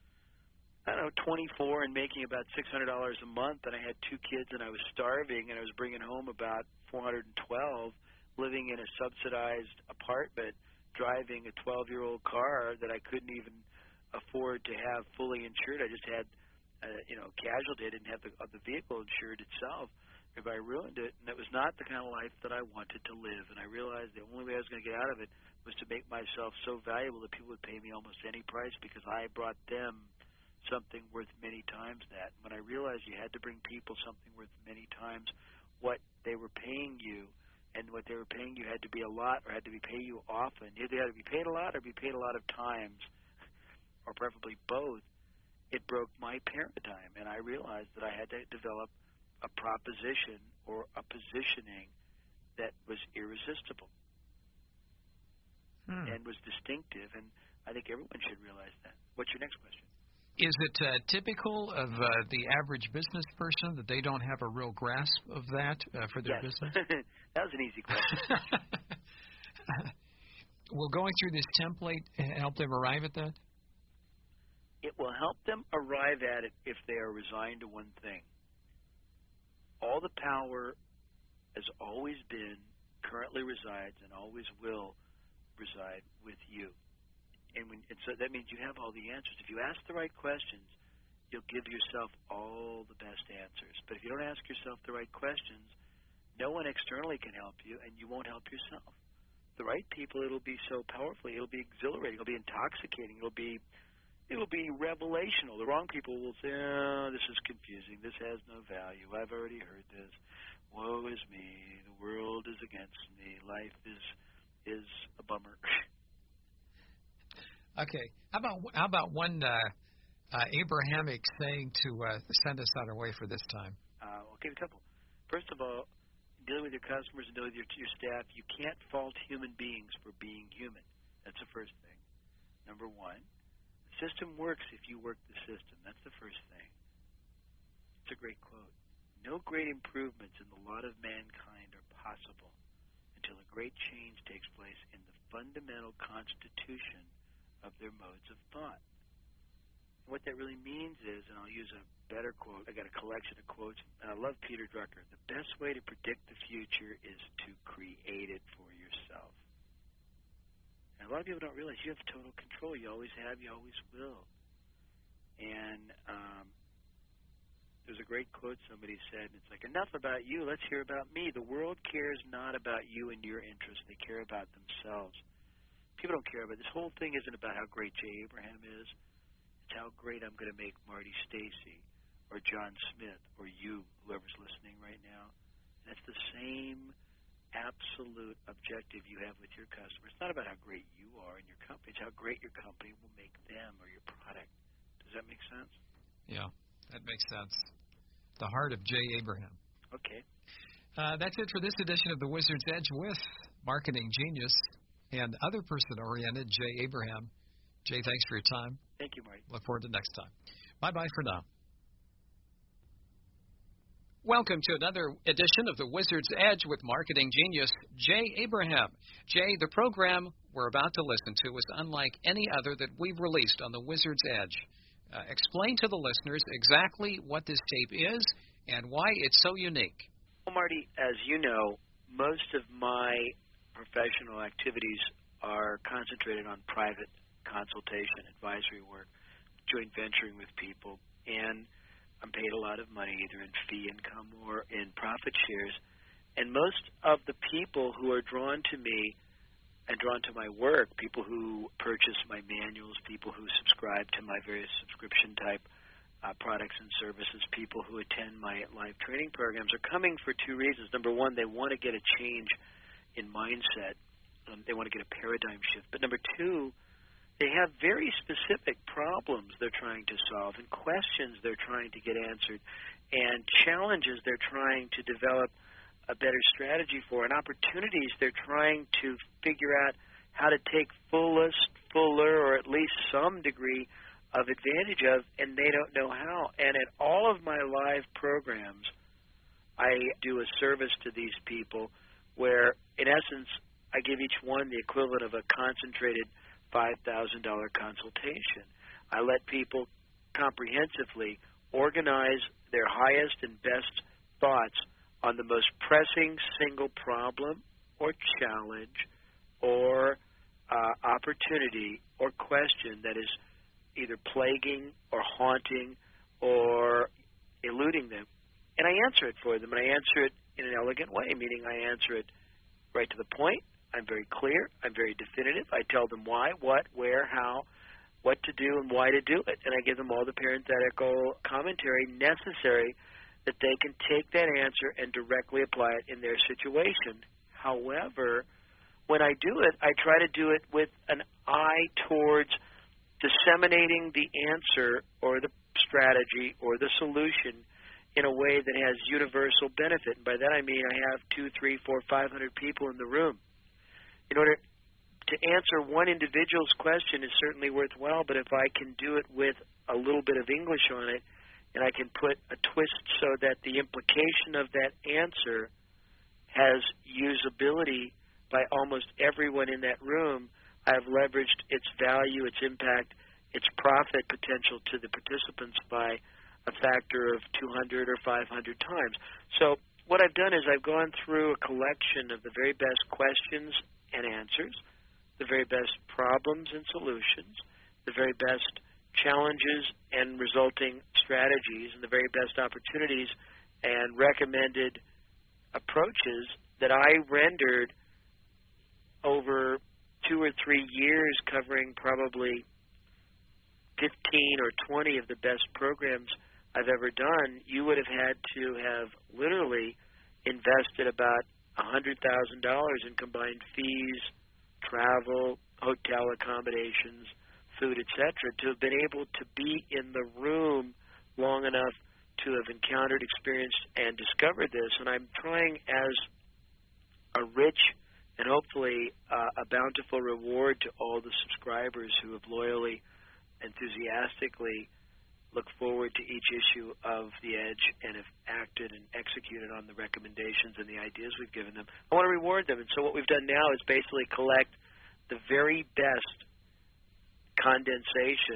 I don't know, twenty-four and making about six hundred dollars a month, and I had two kids, and I was starving, and I was bringing home about four hundred twelve, living in a subsidized apartment, driving a twelve-year-old car that I couldn't even afford to have fully insured. I just had, uh, you know, casualty. I didn't have the, uh, the vehicle insured itself. If I ruined it, and it was not the kind of life that I wanted to live, and I realized the only way I was going to get out of it was to make myself so valuable that people would pay me almost any price because I brought them something worth many times that. When I realized you had to bring people something worth many times what they were paying you, and what they were paying you had to be a lot or had to be pay you often. Either had to be paid a lot or be paid a lot of times, or preferably both. It broke my paradigm, and I realized that I had to develop a proposition or a positioning that was irresistible hmm. and was distinctive, and I think everyone should realize that. What's your next question? Is it uh, typical of uh, the average business person that they don't have a real grasp of that uh, for their yes. business? That was an easy question. Will going through this template help them arrive at that? It will help them arrive at it if they are resigned to one thing. All the power has always been, currently resides, and always will reside with you. And, when, and so that means you have all the answers. If you ask the right questions, you'll give yourself all the best answers. But if you don't ask yourself the right questions, no one externally can help you, and you won't help yourself. The right people, it'll be so powerful. It'll be exhilarating. It'll be intoxicating. It'll be it'll be revelational. The wrong people will say, oh, this is confusing. This has no value. I've already heard this. Woe is me. The world is against me. Life is is a bummer. Okay. How about how about one uh, uh, Abrahamic saying to uh, send us on our way for this time? Uh, I'll give you a couple. First of all, dealing with your customers and dealing with your, your staff, you can't fault human beings for being human. That's the first thing. Number one, the system works if you work the system. That's the first thing. It's a great quote. No great improvements in the lot of mankind are possible until a great change takes place in the fundamental constitution of their modes of thought. What that really means is, and I'll use a better quote, I got a collection of quotes, and I love Peter Drucker, the best way to predict the future is to create it for yourself. And a lot of people don't realize you have total control. You always have, you always will. And um, there's a great quote somebody said, it's like, enough about you, let's hear about me. The world cares not about you and your interests. They care about themselves. People don't care about this. Whole thing isn't about how great Jay Abraham is. It's how great I'm going to make Marty Stacy or John Smith or you, whoever's listening right now. And that's the same absolute objective you have with your customer. It's not about how great you are in your company. It's how great your company will make them or your product. Does that make sense? Yeah, that makes sense. The heart of Jay Abraham. Okay. Uh, that's it for this edition of The Wizard's Edge with marketing genius and other person-oriented Jay Abraham. Jay, thanks for your time. Thank you, Marty. Look forward to next time. Bye-bye for now. Welcome to another edition of The Wizard's Edge with marketing genius Jay Abraham. Jay, the program we're about to listen to is unlike any other that we've released on The Wizard's Edge. Uh, explain to the listeners exactly what this tape is and why it's so unique. Well, Marty, as you know, most of my professional activities are concentrated on private consultation, advisory work, joint venturing with people, and I'm paid a lot of money either in fee income or in profit shares. And most of the people who are drawn to me and drawn to my work, people who purchase my manuals, people who subscribe to my various subscription-type uh, products and services, people who attend my live training programs are coming for two reasons. Number one, they want to get a change in mindset. Um, they want to get a paradigm shift. But number two, they have very specific problems they're trying to solve and questions they're trying to get answered and challenges they're trying to develop a better strategy for and opportunities they're trying to figure out how to take fullest, fuller, or at least some degree of advantage of, and they don't know how. And at all of my live programs, I do a service to these people where, in essence, I give each one the equivalent of a concentrated five thousand dollars consultation. I let people comprehensively organize their highest and best thoughts on the most pressing single problem or challenge or uh, opportunity or question that is either plaguing or haunting or eluding them. And I answer it for them, and I answer it in an elegant way, meaning I answer it right to the point. I'm very clear. I'm very definitive. I tell them why, what, where, how, what to do, and why to do it. And I give them all the parenthetical commentary necessary that they can take that answer and directly apply it in their situation. However, when I do it, I try to do it with an eye towards disseminating the answer or the strategy or the solution in a way that has universal benefit. And by that I mean I have two, three, four, five hundred people in the room. In order to answer one individual's question is certainly worthwhile, but if I can do it with a little bit of English on it, and I can put a twist so that the implication of that answer has usability by almost everyone in that room, I have leveraged its value, its impact, its profit potential to the participants by a factor of two hundred or five hundred times. So what I've done is I've gone through a collection of the very best questions and answers, the very best problems and solutions, the very best challenges and resulting strategies, and the very best opportunities and recommended approaches that I rendered over two or three years, covering probably fifteen or twenty of the best programs I've ever done. You would have had to have literally invested about one hundred thousand dollars in combined fees, travel, hotel accommodations, food, et cetera, to have been able to be in the room long enough to have encountered, experienced, and discovered this. And I'm trying as a rich and hopefully uh, a bountiful reward to all the subscribers who have loyally, enthusiastically look forward to each issue of The Edge and have acted and executed on the recommendations and the ideas we've given them. I want to reward them. And so what we've done now is basically collect the very best condensation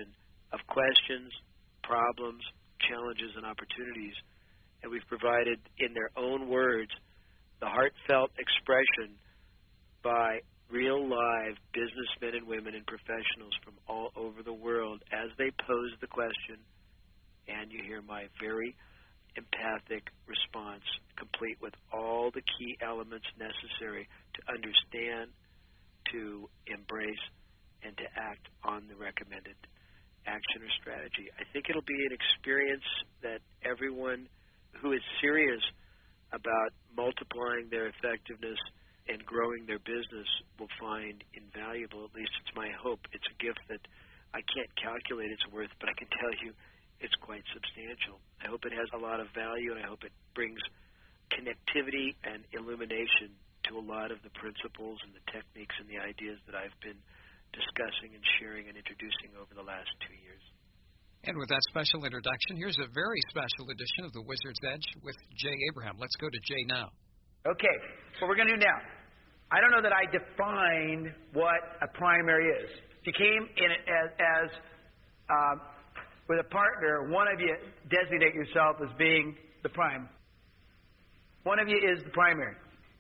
of questions, problems, challenges, and opportunities. And we've provided, in their own words, the heartfelt expression by real live businessmen and women and professionals from all over the world as they pose the question, and you hear my very empathic response, complete with all the key elements necessary to understand, to embrace, and to act on the recommended action or strategy. I think it'll be an experience that everyone who is serious about multiplying their effectiveness and growing their business will find invaluable. At least it's my hope. It's a gift that I can't calculate its worth, but I can tell you it's quite substantial. I hope it has a lot of value, and I hope it brings connectivity and illumination to a lot of the principles and the techniques and the ideas that I've been discussing and sharing and introducing over the last two years. And with that special introduction, here's a very special edition of the Wizard's Edge with Jay Abraham. Let's go to Jay now. Okay, what we're going to do now. I don't know that I defined what a primary is. If you came in as, as um, with a partner, one of you designate yourself as being the prime. One of you is the primary.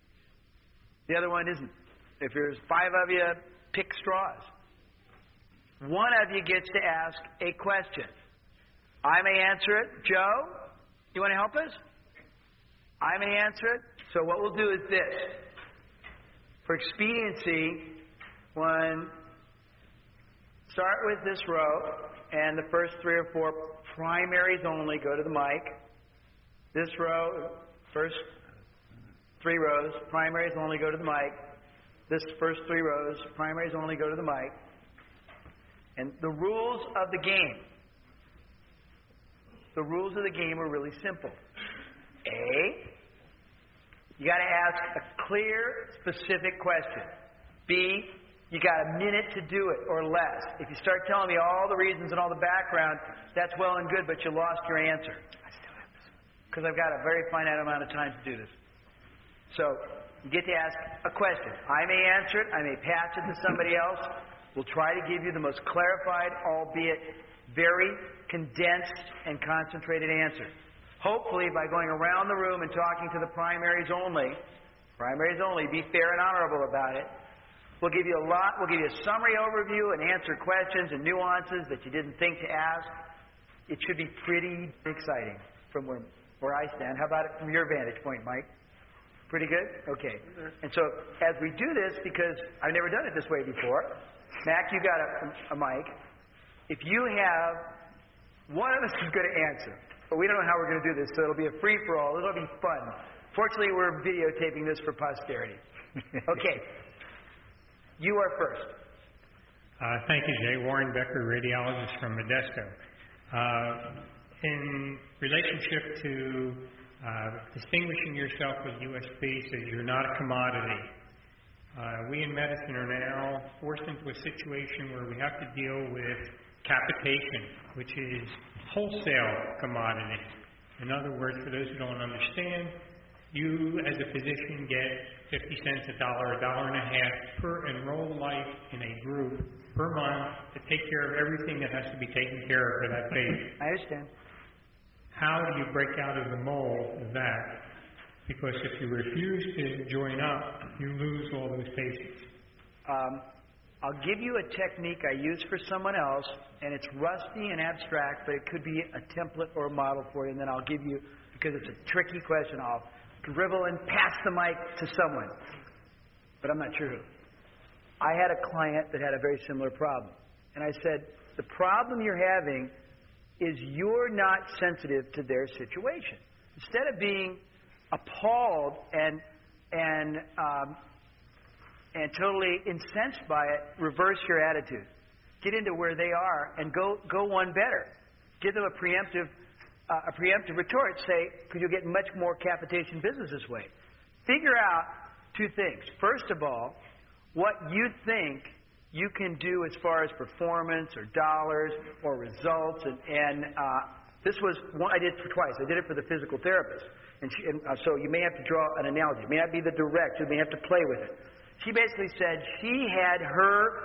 The other one isn't. If there's five of you, pick straws. One of you gets to ask a question. I may answer it. Joe, you want to help us? I may answer it. So what we'll do is this. For expediency, one, start with this row, and the first three or four primaries only go to the mic. This row, first three rows, primaries only go to the mic. This first three rows, primaries only go to the mic. And the rules of the game, the rules of the game are really simple. A, you got to ask a clear, specific question. B, you got a minute to do it or less. If you start telling me all the reasons and all the background, that's well and good, but you lost your answer. Because I've got a very finite amount of time to do this. So, you get to ask a question. I may answer it. I may pass it to somebody else. We'll try to give you the most clarified, albeit very condensed and concentrated answer. Hopefully, by going around the room and talking to the primaries only, primaries only, be fair and honorable about it, we'll give you a lot, we'll give you a summary overview and answer questions and nuances that you didn't think to ask. It should be pretty exciting from where, where I stand. How about it from your vantage point, Mike? Pretty good? Okay. And so as we do this, because I've never done it this way before, Mac, you got a, a mic. If you have, one of us is going to answer, but we don't know how we're going to do this, so it'll be a free-for-all. It'll be fun. Fortunately, we're videotaping this for posterity. Okay. You are first. Uh, thank you, Jay. Warren Becker, radiologist from Modesto. Uh, in relationship to uh, distinguishing yourself with U S B says you're not a commodity. Uh, we in medicine are now forced into a situation where we have to deal with capitation, which is wholesale commodity. In other words, for those who don't understand, you as a physician get fifty cents, a dollar, a dollar and a half per enrolled life in a group per month to take care of everything that has to be taken care of for that patient. I understand. How do you break out of the mold of that? Because if you refuse to join up, you lose all those patients. Um, I'll give you a technique I use for someone else, and it's rusty and abstract, but it could be a template or a model for you, and then I'll give you, because it's a tricky question, I'll dribble and pass the mic to someone, but I'm not sure who. I had a client that had a very similar problem, and I said, the problem you're having is you're not sensitive to their situation. Instead of being appalled and and um, and totally incensed by it, reverse your attitude. Get into where they are and go go one better. Give them a preemptive uh, a preemptive retort. Say, because you'll get much more capitation business this way. Figure out two things. First of all, what you think you can do as far as performance or dollars or results, and, and uh, this was one I did for twice. I did it for the physical therapist. And, she, and uh, so you may have to draw an analogy. It may not be the direct. You may have to play with it. She basically said she had her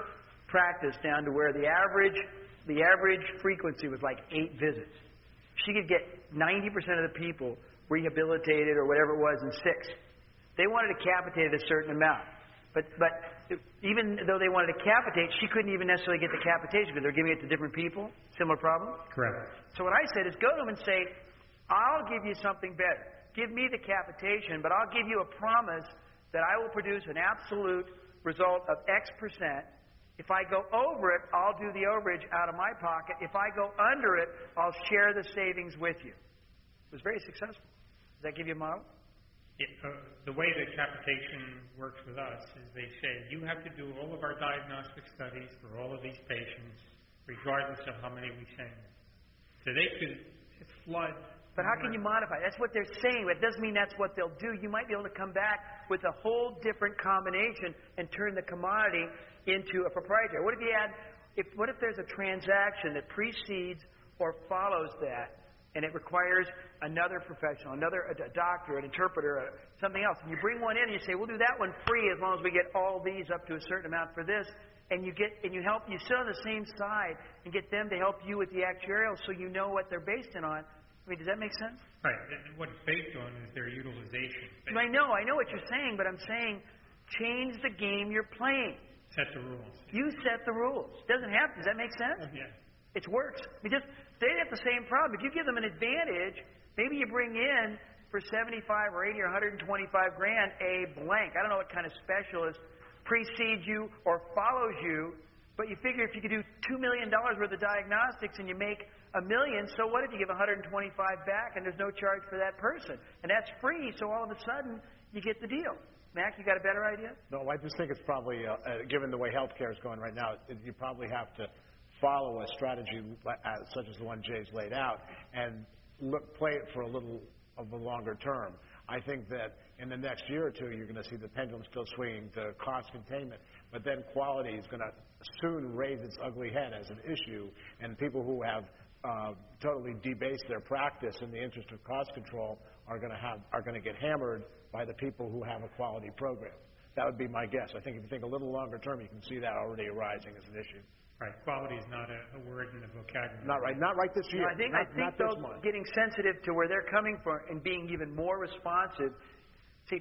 practice down to where the average the average frequency was like eight visits. She could get ninety percent of the people rehabilitated or whatever it was in six. They wanted to capitate a certain amount. But but even though they wanted to capitate, she couldn't even necessarily get the capitation because they're giving it to different people. Similar problem? Correct. So what I said is go to them and say, I'll give you something better. Give me the capitation, but I'll give you a promise that I will produce an absolute result of X percent. If I go over it, I'll do the overage out of my pocket. If I go under it, I'll share the savings with you. It was very successful. Does that give you a model? It, uh, the way that capitation works with us is they say you have to do all of our diagnostic studies for all of these patients, regardless of how many we send. So they could flood. But how can you modify? That's what they're saying. But it doesn't mean that's what they'll do. You might be able to come back with a whole different combination and turn the commodity into a proprietary. What if you add? If what if there's a transaction that precedes or follows that? And it requires another professional, another a, a doctor, an interpreter, a, something else. And you bring one in and you say, we'll do that one free as long as we get all these up to a certain amount for this. And you get and you help you sit on the same side and get them to help you with the actuarial so you know what they're based it on. I mean, does that make sense? Right. And what it's based on is their utilization. I know, I know what you're saying, but I'm saying change the game you're playing. Set the rules. You set the rules. Doesn't have to. Does that make sense? Yeah. It works. I mean, just they have the same problem. If you give them an advantage, maybe you bring in for seventy-five or eighty or one hundred twenty-five grand a blank. I don't know what kind of specialist precedes you or follows you, but you figure if you could do two million dollars worth of diagnostics and you make a million, so what if you give one hundred twenty-five back and there's no charge for that person? And that's free, so all of a sudden you get the deal. Mac, you got a better idea? No, I just think it's probably, uh, uh, given the way healthcare is going right now, it, you probably have to follow a strategy uh, such as the one Jay's laid out and look, play it for a little of a longer term. I think that in the next year or two, you're going to see the pendulum still swinging to cost containment, but then quality is going to soon raise its ugly head as an issue, and people who have uh, totally debased their practice in the interest of cost control are going to have are going to get hammered by the people who have a quality program. That would be my guess. I think if you think a little longer term, you can see that already arising as an issue. Right, quality is not a, a word in the vocabulary. Not right, not right this year. No, I think, not, I think not though, this month. getting sensitive to where they're coming from and being even more responsive. See,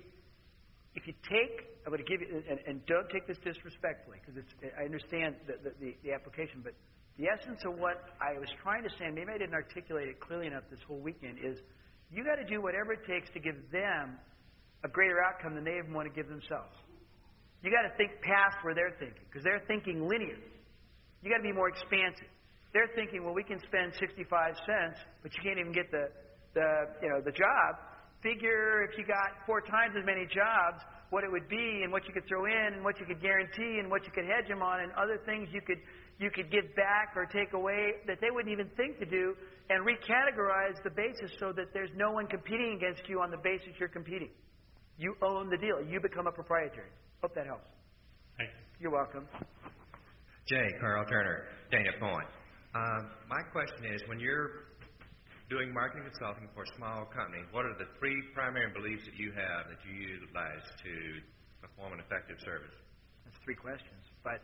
if you take, I'm going to give you, and, and don't take this disrespectfully, because it's, I understand the, the, the, the application, but the essence of what I was trying to say, and maybe I didn't articulate it clearly enough this whole weekend, is you got to do whatever it takes to give them a greater outcome than they even want to give themselves. You got to think past where they're thinking, because they're thinking linear. You got to be more expansive. They're thinking, well, we can spend sixty-five cents, but you can't even get the, the, you know, the job. Figure if you got four times as many jobs, what it would be, and what you could throw in, and what you could guarantee, and what you could hedge them on, and other things you could you could give back or take away that they wouldn't even think to do, and recategorize the basis so that there's no one competing against you on the basis you're competing. You own the deal. You become a proprietary. Hope that helps. Thank you. You're welcome. Jay, Carl Turner, Dana Point. Um, my question is, when you're doing marketing consulting for a small company, what are the three primary beliefs that you have that you utilize to perform an effective service? That's three questions, but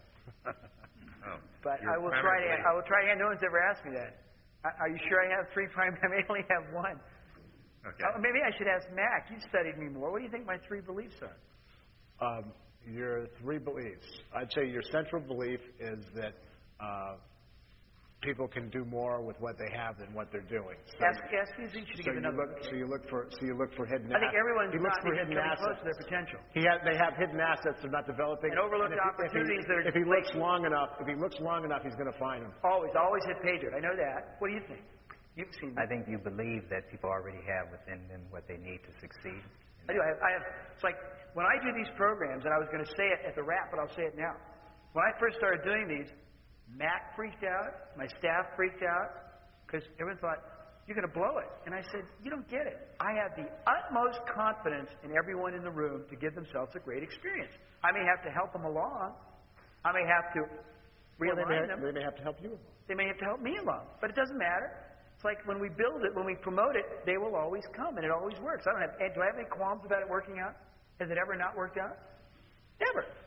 oh, but your I will primary try to. belief. I will try to. No one's ever asked me that. Are you sure I have three primary? I may only have one. Okay. Uh, maybe I should ask Mac. You've studied me more. What do you think my three beliefs are? Um, your three beliefs. I'd say your central belief is that uh, people can do more with what they have than what they're doing. So, Ask, ask me each to so give you another. look. So you look for. So you look for hidden. I think everyone's he looks not for even hidden coming close assets. to their potential. He has, they have hidden assets they're not developing. And overlooked if he- opportunities if he, that are If he looks long enough, if he looks long enough, he's going to find them. Always, always hit pay dirt. I know that. What do you think? You've seen I that. think you believe that people already have within them what they need to succeed. I do. I have, I have. It's like when I do these programs, and I was going to say it at the wrap, but I'll say it now. When I first started doing these, Mac freaked out, my staff freaked out, because everyone thought, you're going to blow it. And I said, you don't get it. I have the utmost confidence in everyone in the room to give themselves a great experience. I may have to help them along. I may have to Well, they, may, realign them. they may have to help you. They may have to help me along. But it doesn't matter. It's like when we build it, when we promote it, they will always come, and it always works. I don't have, do I have any qualms about it working out? Has it ever not worked out? Never.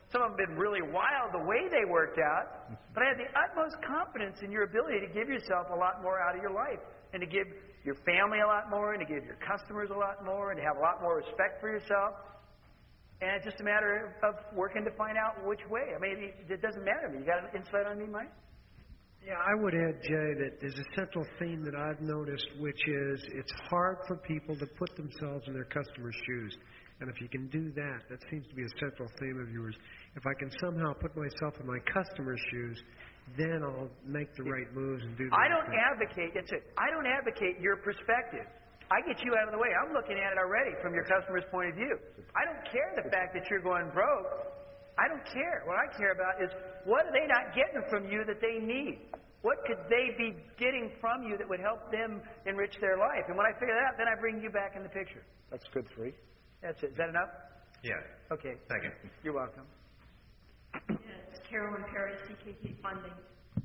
Some of them have been really wild the way they worked out. But I have the utmost confidence in your ability to give yourself a lot more out of your life and to give your family a lot more and to give your customers a lot more and to have a lot more respect for yourself. And it's just a matter of working to find out which way. I mean, it doesn't matter to me. You got an insight on me, Mike? Yeah, I would add, Jay, that there's a central theme that I've noticed, which is it's hard for people to put themselves in their customers' shoes. And if you can do that, that seems to be a central theme of yours. If I can somehow put myself in my customer's shoes, then I'll make the right moves and do the I right don't thing. advocate, that's it. I don't advocate your perspective. I get you out of the way. I'm looking at it already from your customer's point of view. I don't care the fact that you're going broke. I don't care. What I care about is what are they not getting from you that they need? What could they be getting from you that would help them enrich their life? And when I figure that out, then I bring you back in the picture. That's good three. That's it. Is that enough? Yeah. Okay. Thank you. You're welcome. Yes, Carolyn Perry, C K T Funding.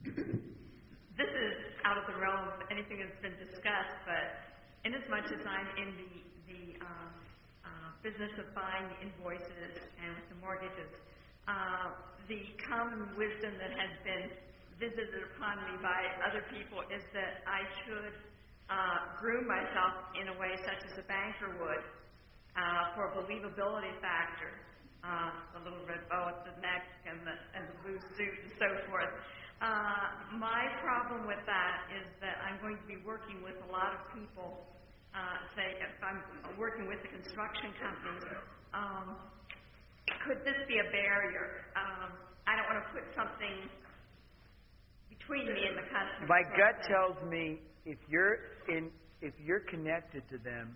This is out of the realm of anything that's been discussed, but in as much as I'm in the, the uh, uh, business of buying the invoices and with the mortgages, uh, the common wisdom that has been visited upon me by other people is that I should uh, groom myself in a way such as a banker would uh, for a believability factor. Uh, the little red bow at the neck and the, and the blue suit and so forth. Uh, my problem with that is that I'm going to be working with a lot of people. Uh, say, if I'm working with the construction companies, um, could this be a barrier? Um, I don't want to put something between me and the customer. My gut tells me if you're in, if you're connected to them,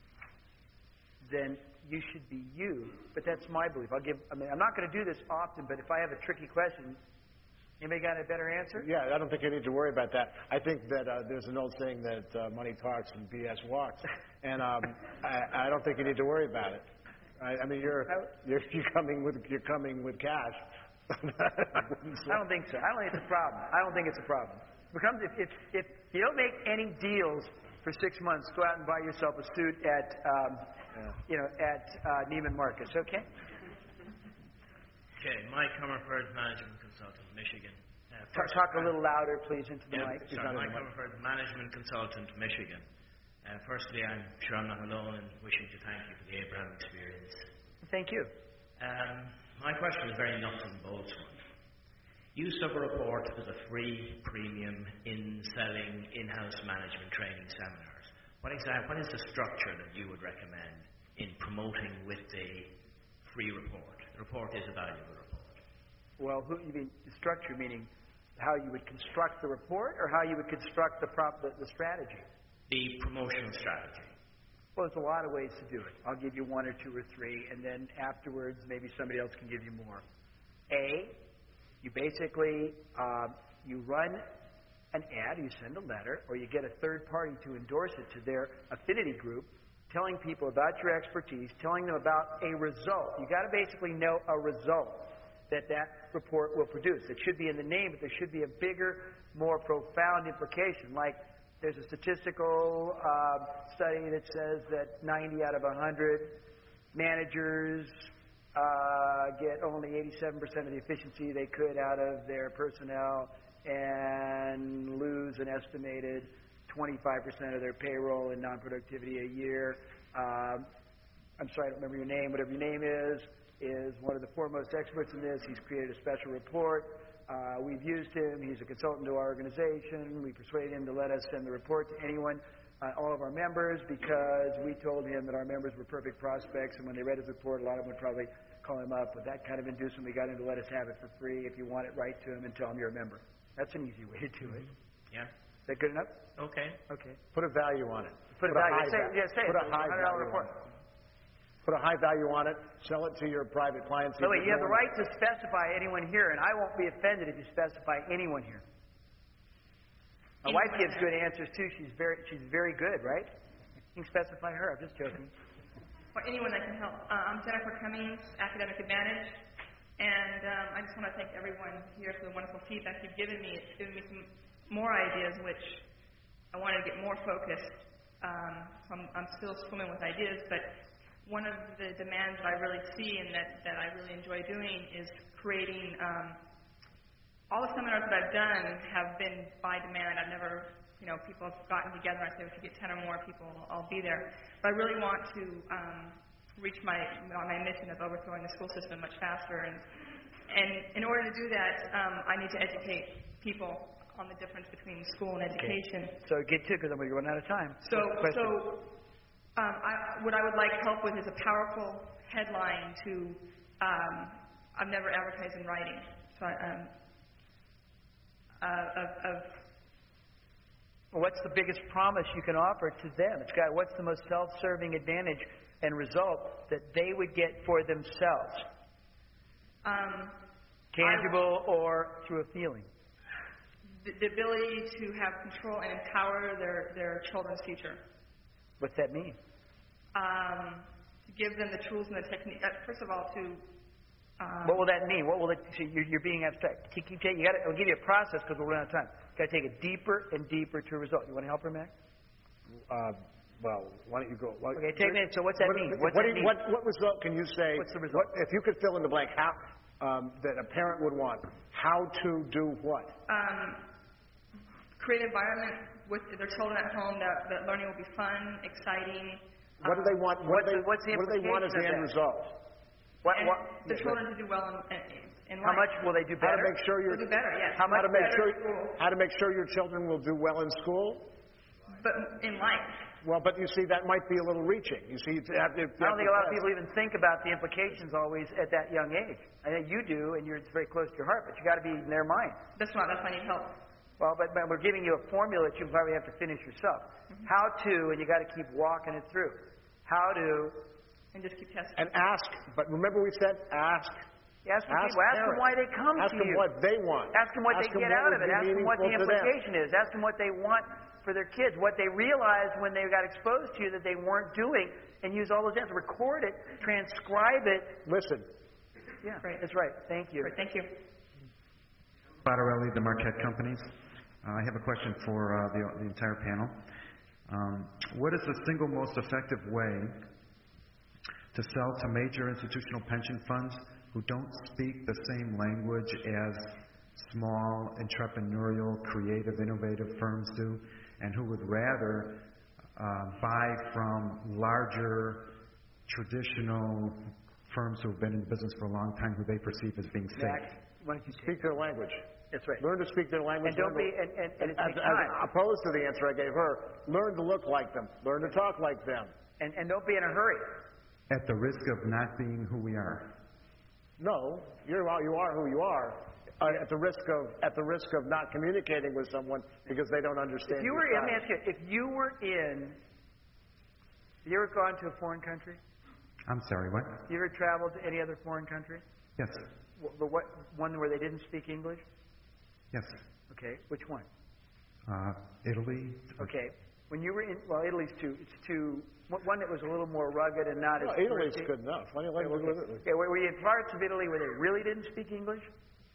then you should be you. But that's my belief. I'll give. I mean, I'm not going to do this often, but if I have a tricky question, anybody got a better answer? Yeah, I don't think you need to worry about that. I think that uh, there's an old saying that uh, money talks and B S walks, and um, I, I don't think you need to worry about it. I, I mean, you're you're you're coming with you're coming with cash. I don't think so. I don't think it's a problem. I don't think it's a problem. It becomes if if if you don't make any deals for six months, go out and buy yourself a suit at um, yeah. you know at uh, Neiman Marcus. Okay. Okay, Mike Comerford, Management Consultant, Michigan. Uh, talk, talk a little louder, please, into the yeah, mic. Sorry, Mike Comerford, Management Consultant, Michigan. Uh, firstly, I'm sure I'm not alone in wishing to thank you for the Abraham experience. Thank you. Um, my question is a very nuts and bolts one. You sub-report as a free premium in selling in-house management training seminars. What, exactly, what is the structure that you would recommend in promoting with the free report? The report is a valuable report. Well, who, you mean the structure, meaning how you would construct the report or how you would construct the, prop, the, the strategy? The promotional strategy. Well, there's a lot of ways to do it. I'll give you one or two or three, and then afterwards maybe somebody else can give you more. A, you basically, um, you run an ad, you send a letter, or you get a third party to endorse it to their affinity group, telling people about your expertise, telling them about a result. You've got to basically know a result that that report will produce. It should be in the name, but there should be a bigger, more profound implication, like there's a statistical uh, study that says that ninety out of one hundred managers uh, get only eighty-seven percent of the efficiency they could out of their personnel and lose an estimated twenty-five percent of their payroll in non-productivity a year. Um, I'm sorry, I don't remember your name. Whatever your name is, is one of the foremost experts in this. He's created a special report. Uh, we've used him. He's a consultant to our organization. We persuaded him to let us send the report to anyone, uh, all of our members, because we told him that our members were perfect prospects, and when they read his report, a lot of them would probably call him up. With that kind of inducement, we got him to let us have it for free. If you want it, write to him and tell him you're a member. That's an easy way to do it. Yeah. Is that good enough? Okay. Okay. Put a value on it. Put, Put a value. A high Say, va- yeah, say put it. a high one hundred dollars value report. on it. Put a high value on it. Sell it to your private clients. By the way, you have the right to specify anyone here, and I won't be offended if you specify anyone here. My anyone wife gives good answers too. She's very, she's very good, right? You can specify her. I'm just joking. For anyone that can help. Uh, I'm Jennifer Cummings, Academic Advantage, and um, I just want to thank everyone here for the wonderful feedback you've given me. It's given me some more ideas, which I wanted to get more focused. Um, so I'm, I'm still swimming with ideas, but one of the demands that I really see and that, that I really enjoy doing is creating, um, all the seminars that I've done have been by demand. I've never, you know, people have gotten together and I say, if you get ten or more people, I'll be there. But I really want to um, reach my, my mission of overthrowing the school system much faster. And, and in order to do that, um, I need to educate people on the difference between school and education. Okay. So get to it because I'm going to run out of time. So, so um, I, what I would like help with is a powerful headline to, um, I've never advertised in writing. So I, um, uh, of, of well, what's the biggest promise you can offer to them? It's got what's the most self-serving advantage and result that they would get for themselves? Um, Tangible I, or through a feeling? The, the ability to have control and empower their, their children's future. What's that mean? Um, to give them the tools and the technique. Uh, first of all, to um, what will that mean? What will it? So you're, you're being abstract. Keep, keep, you got. I'll give you a process because we'll run out of time. Got to take it deeper and deeper to a result. You want to help her, Mac? Uh, well, why don't you go? Well, okay, take it. So what's that what, mean? What's what, that mean? What, what result can you say? What's the result? What, if you could fill in the blank, how um, that a parent would want, how to do what? Um, create an environment with their children at home that, that learning will be fun, exciting. What do they want? What, what's, do they, what's the what do they want as the end result? What, what, the yeah, children to do well in, in, in life. How much will they do better? How to make sure you're do better, yes. How, how to make sure school. how to make sure your children will do well in school? But in life. Well, but you see, that might be a little reaching. You see, you have to, you I don't think a lot of people even think about the implications always at that young age. I think you do, and you're, it's very close to your heart, but you got to be in their mind. That's right. That's why I need help. Well, but, but we're giving you a formula that you probably have to finish yourself. Mm-hmm. How to, and you got to keep walking it through. How to, and just keep testing. And ask. But remember, we said ask. Ask, ask, people, ask them why they come ask to you. Ask them what they want. Ask them what ask they get what out of it. Ask them what the implication is. Ask them what they want for their kids, what they realized when they got exposed to you that they weren't doing, and use all those answers. Record it, transcribe it. Listen. Yeah, right. That's right. Thank you. Right, thank you. Bottarelli, the Marquette Companies. Uh, I have a question for uh, the, the entire panel. Um, what is the single most effective way to sell to major institutional pension funds who don't speak the same language as small, entrepreneurial, creative, innovative firms do, and who would rather uh, buy from larger, traditional firms who have been in business for a long time, who they perceive as being safe? Max, why don't you speak their language? That's right. Learn to speak their language. And don't be, and, and, and it as, takes time. As opposed to the answer I gave her, learn to look like them. Learn to talk like them. And, and don't be in a hurry. At the risk of not being who we are. No, you're, you are who you are. Uh, at the risk of at the risk of not communicating with someone because they don't understand. If you were, let me ask you, if you were in, have you ever gone to a foreign country? I'm sorry, what? You ever traveled to any other foreign country? Yes. But what one where they didn't speak English? Yes. Okay, which one? Uh, Italy. Okay, when you were in, well, Italy's too. It's too. One that was a little more rugged and not well, as. Italy's good enough. Why do you like okay, with Italy? Okay, were you in parts of Italy where they really didn't speak English?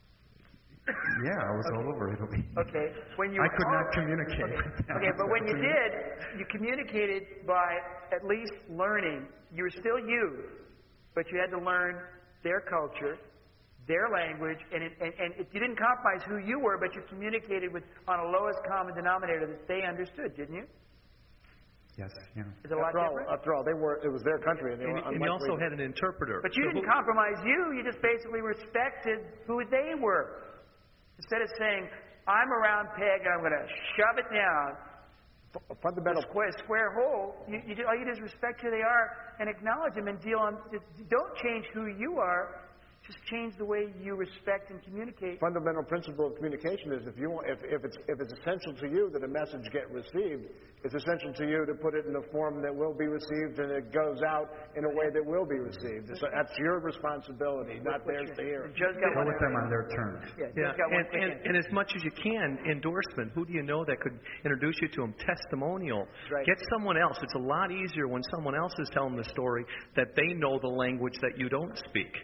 Yeah, I was okay. all over Italy. Okay, when you I could home, not communicate. Okay, okay but when you did, you communicated by at least learning. You were still you, but you had to learn their culture, their language, and, it, and, and it, you didn't compromise who you were, but you communicated with on a lowest common denominator that they understood, didn't you? Yes, yeah. Is it a lot after all, different? after all, they were, it was their country, and they and, were and you also had an interpreter. But you so didn't who, compromise you. You just basically respected who they were. Instead of saying, I'm a round peg and I'm going to shove it down, a fundamental square, square hole, you, you, all you do is respect who they are and acknowledge them and deal on. Don't change who you are. Just change the way you respect and communicate. Fundamental principle of communication is if you want, if, if it's if it's essential to you that a message get received, it's essential to you to put it in a form that will be received and it goes out in a way that will be received. So that's your responsibility, not theirs to hear. Just got Go with them on their terms. Yeah, yeah. And, and, and as much as you can, endorsement. Who do you know that could introduce you to them? Testimonial. Right. Get someone else. It's a lot easier when someone else is telling the story that they know the language that you don't speak.